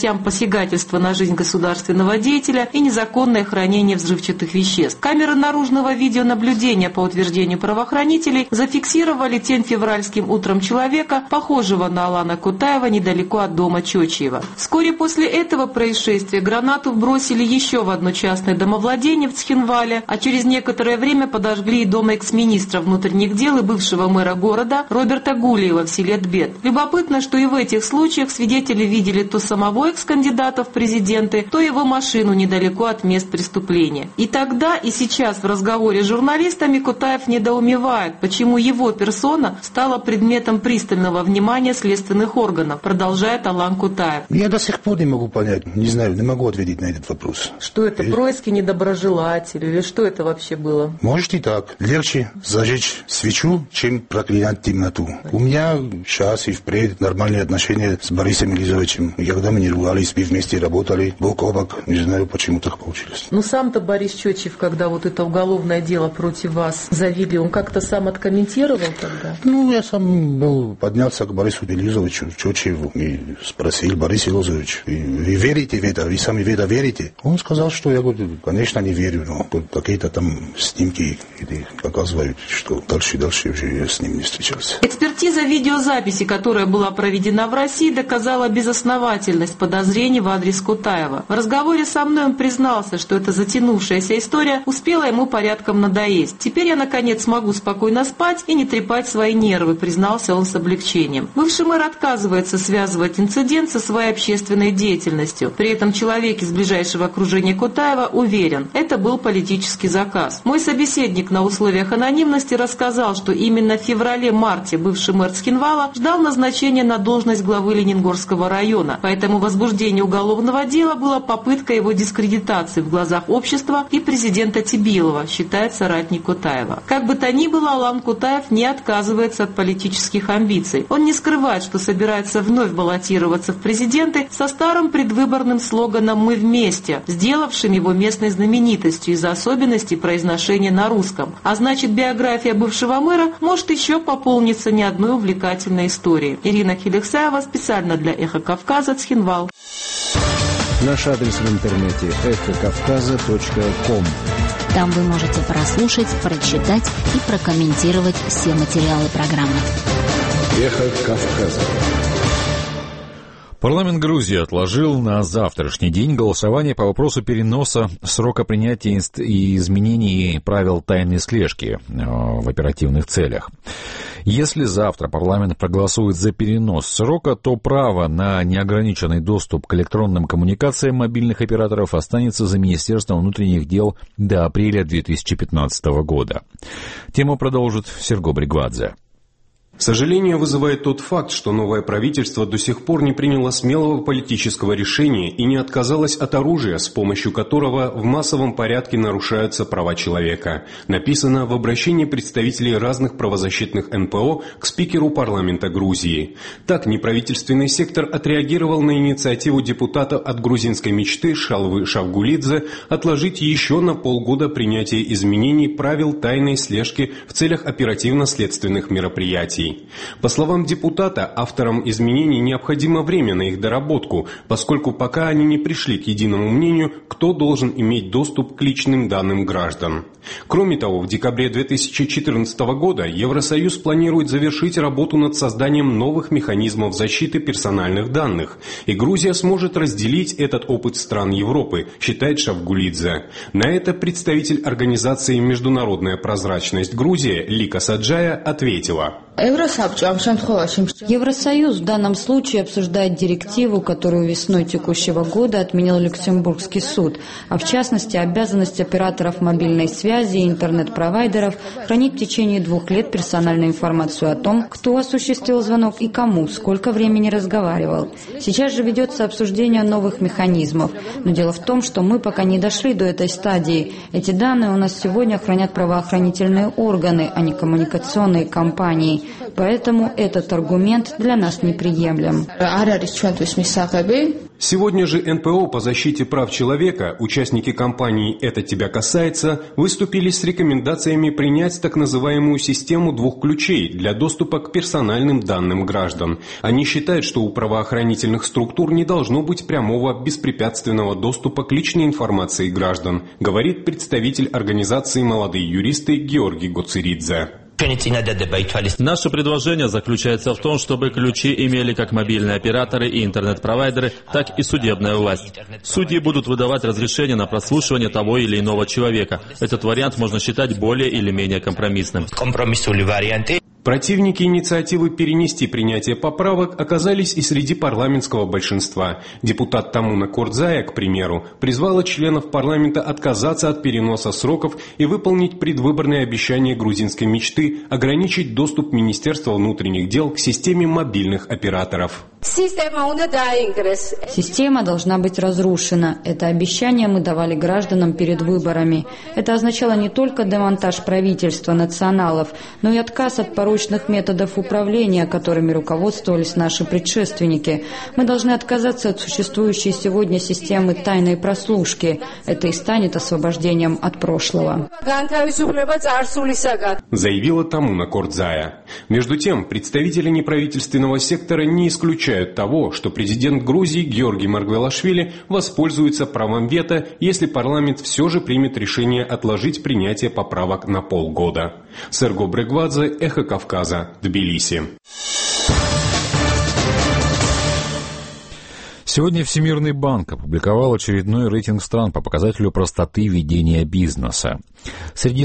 статьям посягательства на жизнь государственного деятеля и незаконное хранение взрывчатых веществ. Камеры наружного видеонаблюдения, по утверждению правоохранителей, зафиксировали тень февральским утром человека, похожего на Алана Кутаева, недалеко от дома Чочиева. Вскоре после этого происшествия гранату бросили еще в одно частное домовладение в Цхинвале, а через некоторое время подожгли и дом экс-министра внутренних дел и бывшего мэра города Роберта Гулиева в селе Тбет. Любопытно, что и в этих случаях свидетели видели то самого экс-кандидата в президенты, то его машину недалеко от мест преступления. И тогда, и сейчас в разговоре с журналистами Кутаев недоумевает, почему его персона стала предметом пристального внимания следственных органов, продолжает Алан Кутаев. Я до сих пор не могу понять, не знаю, не могу ответить на этот вопрос. Что это, происки недоброжелателей, или что это вообще было? Может и так. Легче зажечь свечу, чем проклинать темноту. У меня сейчас и впредь нормальные отношения с Борисом Елизаровичем. Когда мы не ругались, мы вместе работали, бок о бок. Не знаю, почему так получилось. Ну сам-то Борис Чочиев, когда вот это уголовное дело против вас завели, он как-то сам откомментировал тогда? Ну, я сам поднялся к Борису Елизаровичу Чочиеву и спросил: Борис Елизарович, вы верите в это? Вы сами в это верите? Он сказал, что я говорю, конечно, не верю, но какие-то там снимки показывают, что дальше уже я с ним не встречался. Экспертиза видеозаписи, которая была проведена в России, доказала безосновательность подозрений в адрес Кутаева. В разговоре со мной он признался, что эта затянувшаяся история успела ему порядком надоесть. Теперь я, наконец, смогу спокойно спать и не трепать свои нервы, признался он с облегчением. Бывший мэр отказывается связывать инцидент со своей общественной деятельностью. При этом человек из ближайшего окружения Кутаева уверен, это был политический заказ. Мой собеседник на условиях анонимности рассказал, что именно в феврале-марте бывший мэр Цхинвала ждал назначения на должность главы Лениногорского района. Поэтому возбуждение уголовного дела было попыткой его дискредитации в глазах общества и президента Тибилова, считает соратник Кутаева. Как бы то ни было, Алан Кутаев не отказывается от политических амбиций. Он не скрывает, что собирается вновь баллотироваться в президенты со старым предвыборным слоганом «Мы вместе», сделавшим его местной знаменитостью из-за особенностей произношения на русском. А значит, биография бывшего мэра может еще пополниться не одной увлекательной историей. Ирина Хилексаева специально для «Эхо Кавказа», Цхинвал. Наш адрес в интернете эхокавказа.ком. Там вы можете прослушать, прочитать и прокомментировать все материалы программы. Эхо Кавказа. Парламент Грузии отложил на завтрашний день голосование по вопросу переноса срока принятия и изменений правил тайной слежки в оперативных целях. Если завтра парламент проголосует за перенос срока, то право на неограниченный доступ к электронным коммуникациям мобильных операторов останется за Министерством внутренних дел до апреля 2015 года. Тему продолжит Серго Бригвадзе. Сожаление вызывает тот факт, что новое правительство до сих пор не приняло смелого политического решения и не отказалось от оружия, с помощью которого в массовом порядке нарушаются права человека. Написано в обращении представителей разных правозащитных НПО к спикеру парламента Грузии. Так неправительственный сектор отреагировал на инициативу депутата от грузинской мечты Шалвы Шавгулидзе отложить еще на полгода принятие изменений правил тайной слежки в целях оперативно-следственных мероприятий. По словам депутата, авторам изменений необходимо время на их доработку, поскольку пока они не пришли к единому мнению, кто должен иметь доступ к личным данным граждан. Кроме того, в декабре 2014 года Евросоюз планирует завершить работу над созданием новых механизмов защиты персональных данных, и Грузия сможет разделить этот опыт стран Европы, считает Шавгулидзе. На это представитель организации «Международная прозрачность Грузия» Лика Саджая ответила. Евросоюз в данном случае обсуждает директиву, которую весной текущего года отменил Люксембургский суд, а в частности обязанность операторов мобильной связи и интернет-провайдеров хранить в течение 2 лет персональную информацию о том, кто осуществил звонок и кому, сколько времени разговаривал. Сейчас же ведется обсуждение новых механизмов, но дело в том, что мы пока не дошли до этой стадии. Эти данные у нас сегодня хранят правоохранительные органы, а не коммуникационные компании. Поэтому этот аргумент для нас неприемлем. Сегодня же НПО по защите прав человека, участники кампании «Это тебя касается», выступили с рекомендациями принять так называемую систему двух ключей для доступа к персональным данным граждан. Они считают, что у правоохранительных структур не должно быть прямого беспрепятственного доступа к личной информации граждан, говорит представитель организации «Молодые юристы» Георгий Гоцеридзе. Наше предложение заключается в том, чтобы ключи имели как мобильные операторы и интернет-провайдеры, так и судебная власть. Судьи будут выдавать разрешение на прослушивание того или иного человека. Этот вариант можно считать более или менее компромиссным. Противники инициативы перенести принятие поправок оказались и среди парламентского большинства. Депутат Тамуна Кордзая, к примеру, призвала членов парламента отказаться от переноса сроков и выполнить предвыборные обещания грузинской мечты ограничить доступ Министерства внутренних дел к системе мобильных операторов. Система должна быть разрушена. Это обещание мы давали гражданам перед выборами. Это означало не только демонтаж правительства националов, но и отказ от порочных методов управления, которыми руководствовались наши предшественники. Мы должны отказаться от существующей сегодня системы тайной прослушки. Это и станет освобождением от прошлого. Заявила Тамуна Кордзая. Между тем, представители неправительственного сектора не исключают того, что президент Грузии Георгий Маргвелашвили воспользуется правом вето, если парламент все же примет решение отложить принятие поправок на полгода. Серго Брегвадзе, Эхо Кавказа, Тбилиси. Сегодня Всемирный банк опубликовал очередной рейтинг стран по показателю простоты ведения бизнеса. Среди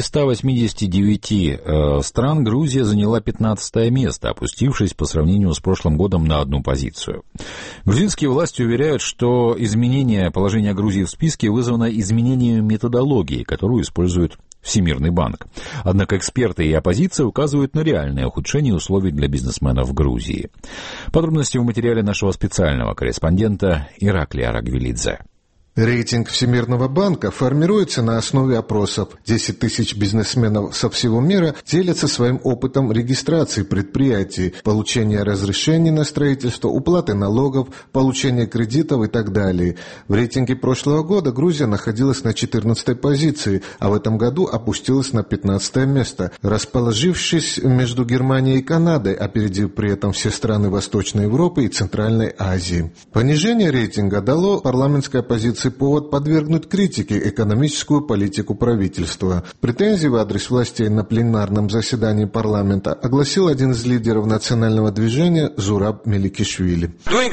189 стран Грузия заняла 15 место, опустившись по сравнению с прошлым годом на одну позицию. Грузинские власти уверяют, что изменение положения Грузии в списке вызвано изменением методологии, которую использует Всемирный банк. Однако эксперты и оппозиция указывают на реальное ухудшение условий для бизнесменов в Грузии. Подробности в материале нашего специального корреспондента Ираклия Рагвелидзе. Рейтинг Всемирного банка формируется на основе опросов. 10 тысяч бизнесменов со всего мира делятся своим опытом регистрации предприятий, получения разрешений на строительство, уплаты налогов, получения кредитов и так далее. В рейтинге прошлого года Грузия находилась на 14-й позиции, а в этом году опустилась на 15 место, расположившись между Германией и Канадой, опередив при этом все страны Восточной Европы и Центральной Азии. Понижение рейтинга дало парламентской оппозиции повод подвергнуть критике экономическую политику правительства. Претензии в адрес властей на пленарном заседании парламента огласил один из лидеров национального движения Зураб Меликишвили.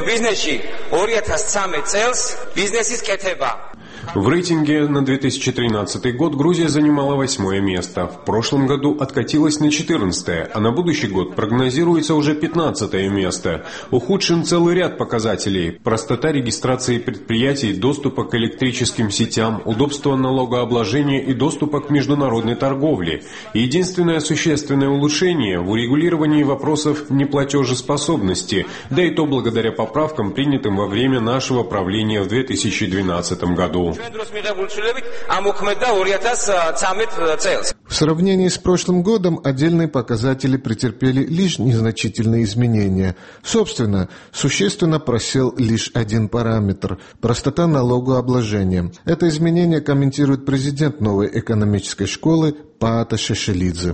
В рейтинге на 2013 год Грузия занимала 8 место. В прошлом году откатилась на 14-е, а на будущий год прогнозируется уже 15 место. Ухудшен целый ряд показателей. Простота регистрации предприятий, доступа к электрическим сетям, удобство налогообложения и доступа к международной торговле. Единственное существенное улучшение в урегулировании вопросов неплатежеспособности, да и то благодаря поправкам, принятым во время нашего правления в 2012 году. В сравнении с прошлым годом отдельные показатели претерпели лишь незначительные изменения. Собственно, существенно просел лишь один параметр – простота налогообложения. Это изменение комментирует президент новой экономической школы Паата Шешелидзе.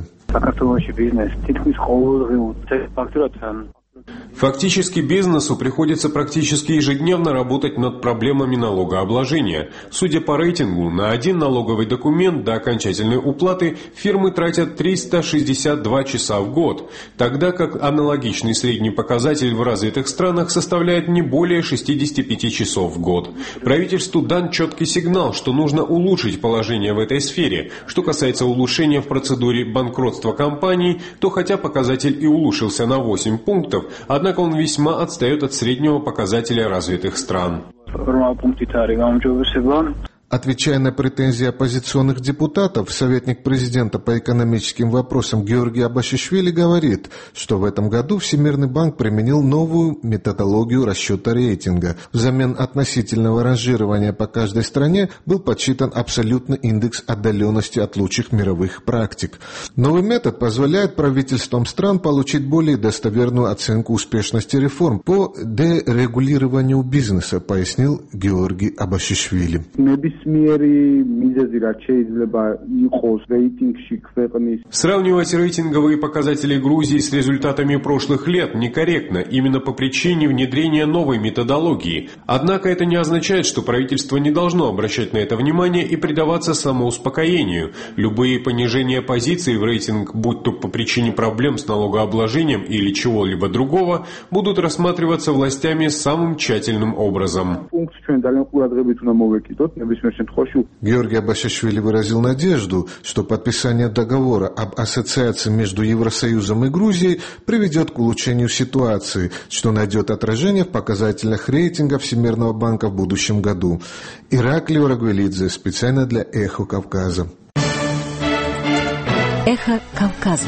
Фактически бизнесу приходится практически ежедневно работать над проблемами налогообложения. Судя по рейтингу, на один налоговый документ до окончательной уплаты фирмы тратят 362 часа в год, тогда как аналогичный средний показатель в развитых странах составляет не более 65 часов в год. Правительству дан четкий сигнал, что нужно улучшить положение в этой сфере. Что касается улучшения в процедуре банкротства компаний, то хотя показатель и улучшился на 8 пунктов, однако он весьма отстает от среднего показателя развитых стран. Отвечая на претензии оппозиционных депутатов, советник президента по экономическим вопросам Георгий Абашишвили говорит, что в этом году Всемирный банк применил новую методологию расчета рейтинга. Взамен относительного ранжирования по каждой стране был подсчитан абсолютный индекс отдаленности от лучших мировых практик. Новый метод позволяет правительствам стран получить более достоверную оценку успешности реформ по дерегулированию бизнеса, пояснил Георгий Абашишвили. Сравнивать рейтинговые показатели Грузии с результатами прошлых лет некорректно именно по причине внедрения новой методологии. Однако это не означает, что правительство не должно обращать на это внимание и предаваться самоуспокоению. Любые понижения позиций в рейтинг, будь то по причине проблем с налогообложением или чего-либо другого, будут рассматриваться властями самым тщательным образом. Георгий Абашишвили выразил надежду, что подписание договора об ассоциации между Евросоюзом и Грузией приведет к улучшению ситуации, что найдет отражение в показателях рейтинга Всемирного банка в будущем году. Ираклий Рагвелидзе, специально для «Эхо Кавказа». «Эхо Кавказа».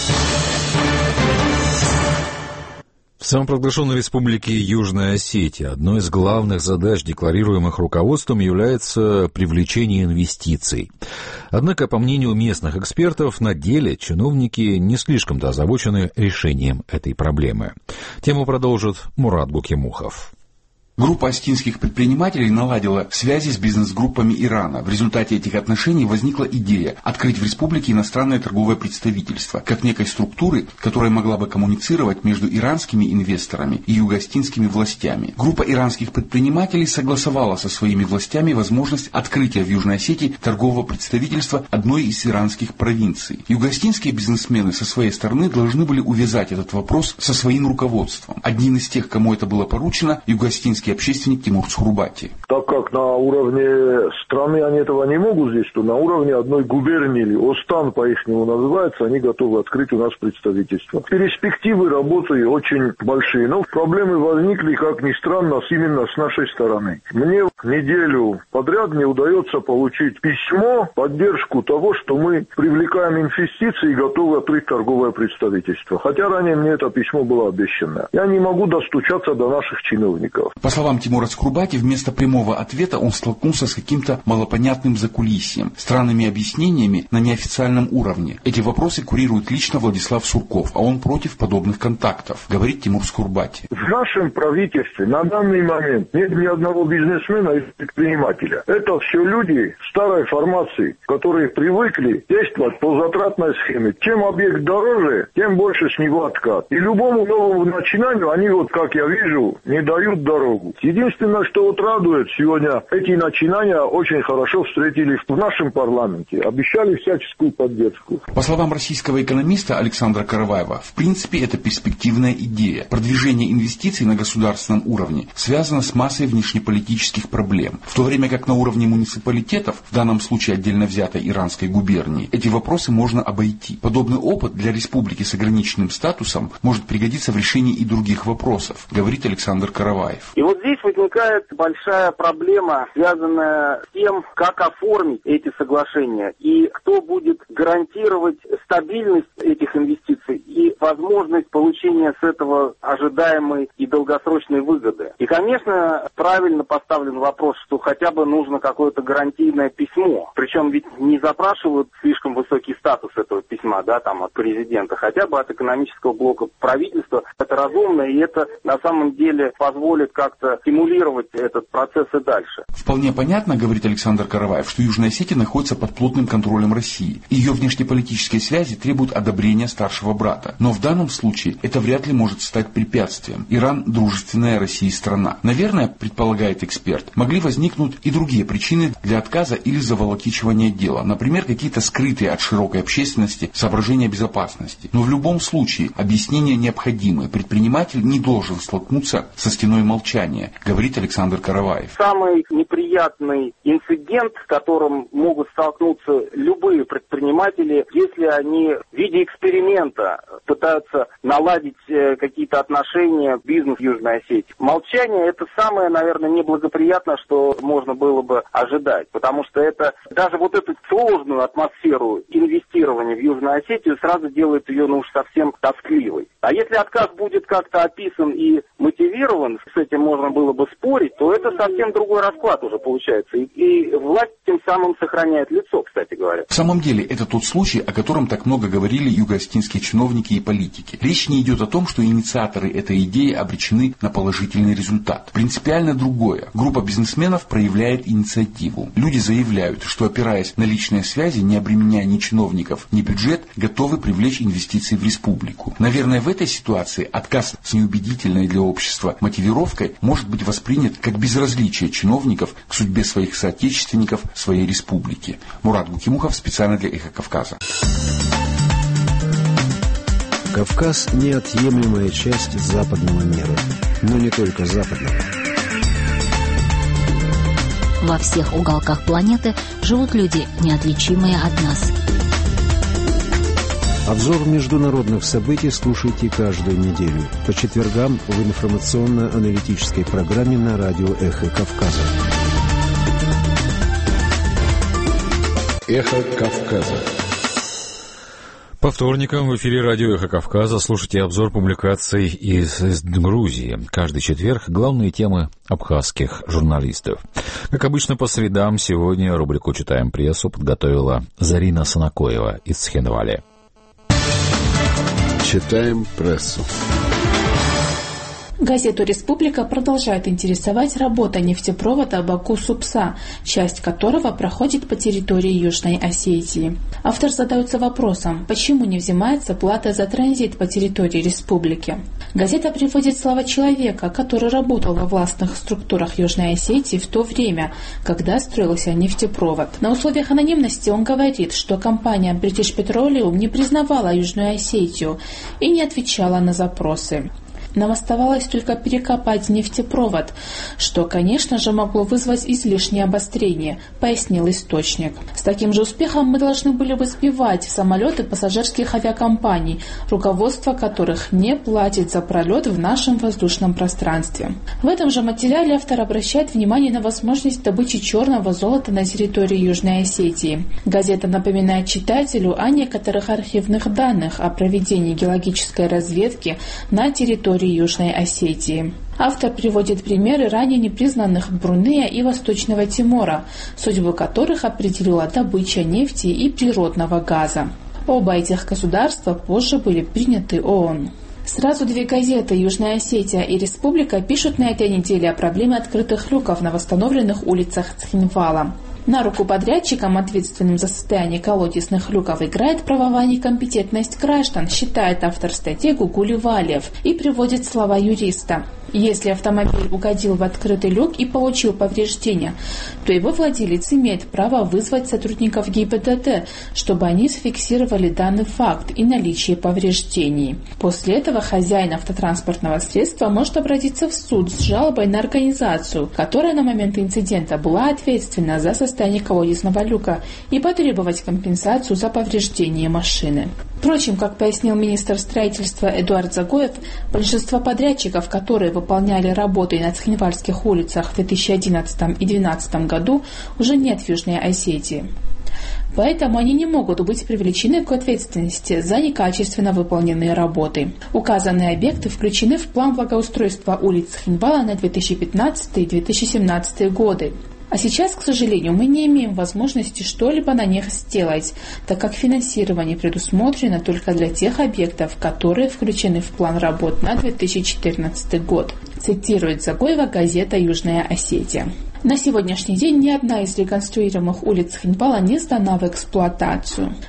В самопровозглашенной республике Южная Осетия одной из главных задач, декларируемых руководством, является привлечение инвестиций. Однако, по мнению местных экспертов, на деле чиновники не слишком-то озабочены решением этой проблемы. Тему продолжит Мурат Гукимухов. Группа осетинских предпринимателей наладила связи с бизнес-группами Ирана. В результате этих отношений возникла идея открыть в республике иностранное торговое представительство, как некой структуры, которая могла бы коммуницировать между иранскими инвесторами и юго-осетинскими властями. Группа иранских предпринимателей согласовала со своими властями возможность открытия в Южной Осетии торгового представительства одной из иранских провинций. Юго-осетинские бизнесмены со своей стороны должны были увязать этот вопрос со своим руководством. Один из тех, кому это было поручено, юго-осетинский общественник Тимур Цхурбати. Так как на уровне страны они этого не могут здесь, то на уровне одной губернии, или Остан по-ихнему называется, они готовы открыть у нас представительство. Перспективы работы очень большие, но проблемы возникли, как ни странно, именно с нашей стороны. Мне неделю подряд не удается получить письмо, поддержку того, что мы привлекаем инвестиции и готовы открыть торговое представительство. Хотя ранее мне это письмо было обещано. Я не могу достучаться до наших чиновников. По словам Тимура Цхурбати, вместо прямого ответа он столкнулся с каким-то малопонятным закулисьем, странными объяснениями на неофициальном уровне. Эти вопросы курирует лично Владислав Сурков, а он против подобных контактов, говорит Тимур Цхурбати. В нашем правительстве на данный момент нет ни одного бизнесмена и предпринимателя. Это все люди старой формации, которые привыкли действовать по затратной схеме. Чем объект дороже, тем больше с него откат. И любому новому начинанию они, вот как я вижу, не дают дорогу. Единственное, что вот радует сегодня, эти начинания очень хорошо встретили в нашем парламенте. Обещали всяческую поддержку. По словам российского экономиста Александра Караваева, в принципе, это перспективная идея. Продвижение инвестиций на государственном уровне связано с массой внешнеполитических проблем. В то время как на уровне муниципалитетов, в данном случае отдельно взятой иранской губернии, эти вопросы можно обойти. Подобный опыт для республики с ограниченным статусом может пригодиться в решении и других вопросов, говорит Александр Караваев. И вот здесь возникает большая проблема, связанная с тем, как оформить эти соглашения и кто будет гарантировать стабильность этих инвестиций и возможность получения с этого ожидаемой и долгосрочной выгоды. И, конечно, правильно поставлен вопрос, что хотя бы нужно какое-то гарантийное письмо. Причем ведь не запрашивают слишком высокий статус этого письма, да, там от президента, хотя бы от экономического блока правительства. Это разумно, и это на самом деле позволит как-то стимулировать этот процесс и дальше. Вполне понятно, говорит Александр Караваев, что Южная Осетия находится под плотным контролем России. Ее внешнеполитические связи требуют одобрения старшего брата. Но в данном случае это вряд ли может стать препятствием. Иран – дружественная России страна. Наверное, предполагает эксперт, могли возникнуть и другие причины для отказа или заволокичивания дела. Например, какие-то скрытые от широкой общественности соображения безопасности. Но в любом случае объяснения необходимы. Предприниматель не должен столкнуться со стеной молчания, говорит Александр Караваев. Самый неприятный инцидент, с которым могут столкнуться любые предприниматели, если они в виде эксперимента пытаются наладить какие-то отношения, бизнес в Южной Осетии. Молчание – это самое, наверное, неблагоприятное, что можно было бы ожидать, потому что это даже вот эту сложную атмосферу инвестирования в Южную Осетию сразу делает ее, уж совсем тоскливой. А если отказ будет как-то описан и мотивирован, с этим можно было бы спорить, то это совсем другой расклад уже получается. И власть тем самым сохраняет лицо, кстати говоря. В самом деле, это тот случай, о котором так много говорили юго-осетинские чиновники и политики. Речь не идет о том, что инициаторы этой идеи обречены на положительный результат. Принципиально другое. Группа бизнесменов проявляет инициативу. Люди заявляют, что, опираясь на личные связи, не обременяя ни чиновников, ни бюджет, готовы привлечь инвестиции в республику. Наверное, в этой ситуации отказ с неубедительной для общества мотивировкой может быть воспринят как безразличие чиновников к судьбе своих соотечественников своей республики. Мурат Гукимухов специально для «Эхо Кавказа». Кавказ – неотъемлемая часть западного мира, но не только западного. Во всех уголках планеты живут люди, неотличимые от нас. Обзор международных событий слушайте каждую неделю по четвергам в информационно-аналитической программе на радио «Эхо Кавказа». «Эхо Кавказа». По вторникам в эфире радио «Эхо Кавказа» слушайте обзор публикаций из Грузии. Каждый четверг главные темы абхазских журналистов. Как обычно, по средам сегодня рубрику «Читаем прессу» подготовила Зарина Санакоева из Цхинвали. Читаем прессу. Газету «Республика» продолжает интересовать работа нефтепровода Баку-Супса, часть которого проходит по территории Южной Осетии. Автор задается вопросом, почему не взимается плата за транзит по территории республики. Газета приводит слова человека, который работал во властных структурах Южной Осетии в то время, когда строился нефтепровод. На условиях анонимности он говорит, что компания British Petroleum не признавала Южную Осетию и не отвечала на запросы. Нам оставалось только перекопать нефтепровод, что, конечно же, могло вызвать излишнее обострение, пояснил источник. С таким же успехом мы должны были бы сбивать самолеты пассажирских авиакомпаний, руководство которых не платит за пролет в нашем воздушном пространстве. В этом же материале автор обращает внимание на возможность добычи черного золота на территории Южной Осетии. Газета напоминает читателю о некоторых архивных данных о проведении геологической разведки на территории Южной Осетии. Автор приводит примеры ранее непризнанных Брунея и Восточного Тимора, судьбу которых определила добыча нефти и природного газа. Оба этих государства позже были приняты ООН. Сразу две газеты «Южная Осетия» и «Республика» пишут на этой неделе о проблеме открытых люков на восстановленных улицах Цхинвала. На руку подрядчикам, ответственным за состояние колодезных люков, играет правовая некомпетентность граждан, считает автор статьи Гугули Валиев и приводит слова юриста. Если автомобиль угодил в открытый люк и получил повреждения, то его владелец имеет право вызвать сотрудников ГИБДД, чтобы они зафиксировали данный факт и наличие повреждений. После этого хозяин автотранспортного средства может обратиться в суд с жалобой на организацию, которая на момент инцидента была ответственна за состояние колодезного люка, и потребовать компенсацию за повреждение машины. Впрочем, как пояснил министр строительства Эдуард Загоев, большинство подрядчиков, которые выполняли работы на Цхинвальских улицах в 2011 и 2012 году, уже нет в Южной Осетии. Поэтому они не могут быть привлечены к ответственности за некачественно выполненные работы. Указанные объекты включены в план благоустройства улиц Цхинвала на 2015 и 2017 годы. А сейчас, к сожалению, мы не имеем возможности что-либо на них сделать, так как финансирование предусмотрено только для тех объектов, которые включены в план работ на 2014 год, цитирует Загоева газета «Южная Осетия». На сегодняшний день ни одна из реконструируемых улиц Цхинвала не сдана в эксплуатацию.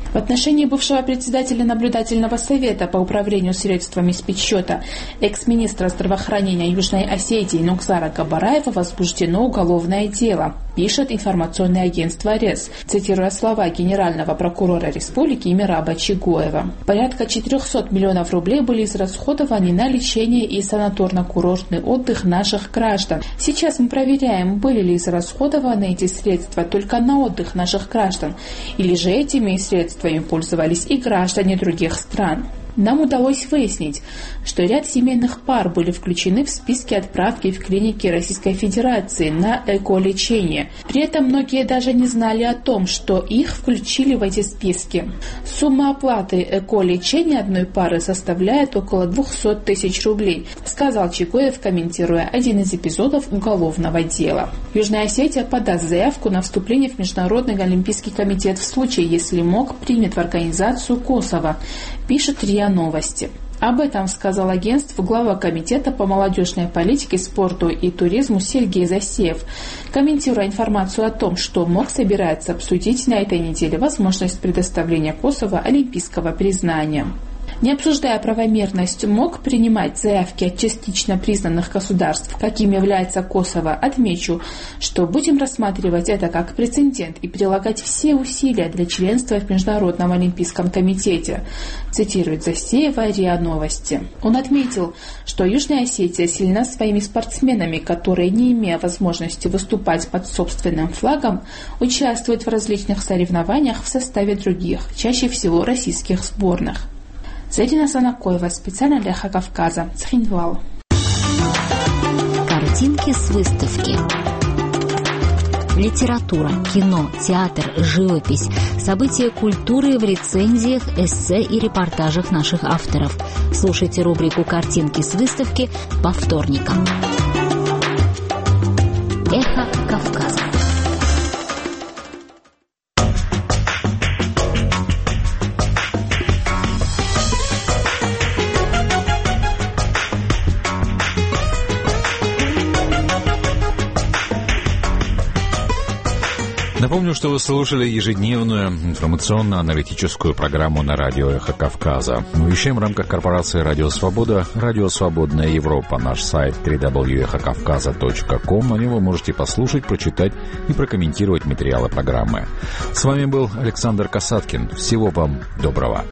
В отношении бывшего председателя наблюдательного совета по управлению средствами спецсчета экс-министра здравоохранения Южной Осетии Нукзара Габараева возбуждено уголовное дело, пишет информационное агентство РЕС, цитируя слова генерального прокурора республики Мираба Чигоева. Порядка 400 миллионов рублей были израсходованы на лечение и санаторно-курортный отдых наших граждан. Сейчас мы проверяем, были ли израсходованы эти средства только на отдых наших граждан, или же этими средствами пользовались и граждане других стран. Нам удалось выяснить, что ряд семейных пар были включены в списки отправки в клиники Российской Федерации на эко-лечение. При этом многие даже не знали о том, что их включили в эти списки. Сумма оплаты эко-лечения одной пары составляет около 200 тысяч рублей, сказал Чигоев, комментируя один из эпизодов уголовного дела. Южная Осетия подаст заявку на вступление в Международный олимпийский комитет в случае, если МОК примет в организацию Косово, пишет РИА Новости. Об этом сказал агентству глава комитета по молодежной политике, спорту и туризму Сергей Засеев, комментируя информацию о том, что МОК собирается обсудить на этой неделе возможность предоставления Косово олимпийского признания. Не обсуждая правомерность МОК принимать заявки от частично признанных государств, каким является Косово, отмечу, что будем рассматривать это как прецедент и прилагать все усилия для членства в Международном олимпийском комитете, цитирует Засеева РИА Новости. Он отметил, что Южная Осетия сильна своими спортсменами, которые, не имея возможности выступать под собственным флагом, участвуют в различных соревнованиях в составе других, чаще всего российских сборных. Зарина Санакоева, специально для Эхо Кавказа, Цхинвал. Картинки с выставки. Литература, кино, театр, живопись, события культуры в рецензиях, эссе и репортажах наших авторов. Слушайте рубрику «Картинки с выставки» по вторникам. Эхо Кавказа. Напомню, что вы слушали ежедневную информационно-аналитическую программу на радио «Эхо Кавказа». Мы вещаем в рамках корпорации «Радио Свобода», «Радио Свободная Европа». Наш сайт www.эхокавказа.ком. На нем вы можете послушать, прочитать и прокомментировать материалы программы. С вами был Александр Касаткин. Всего вам доброго.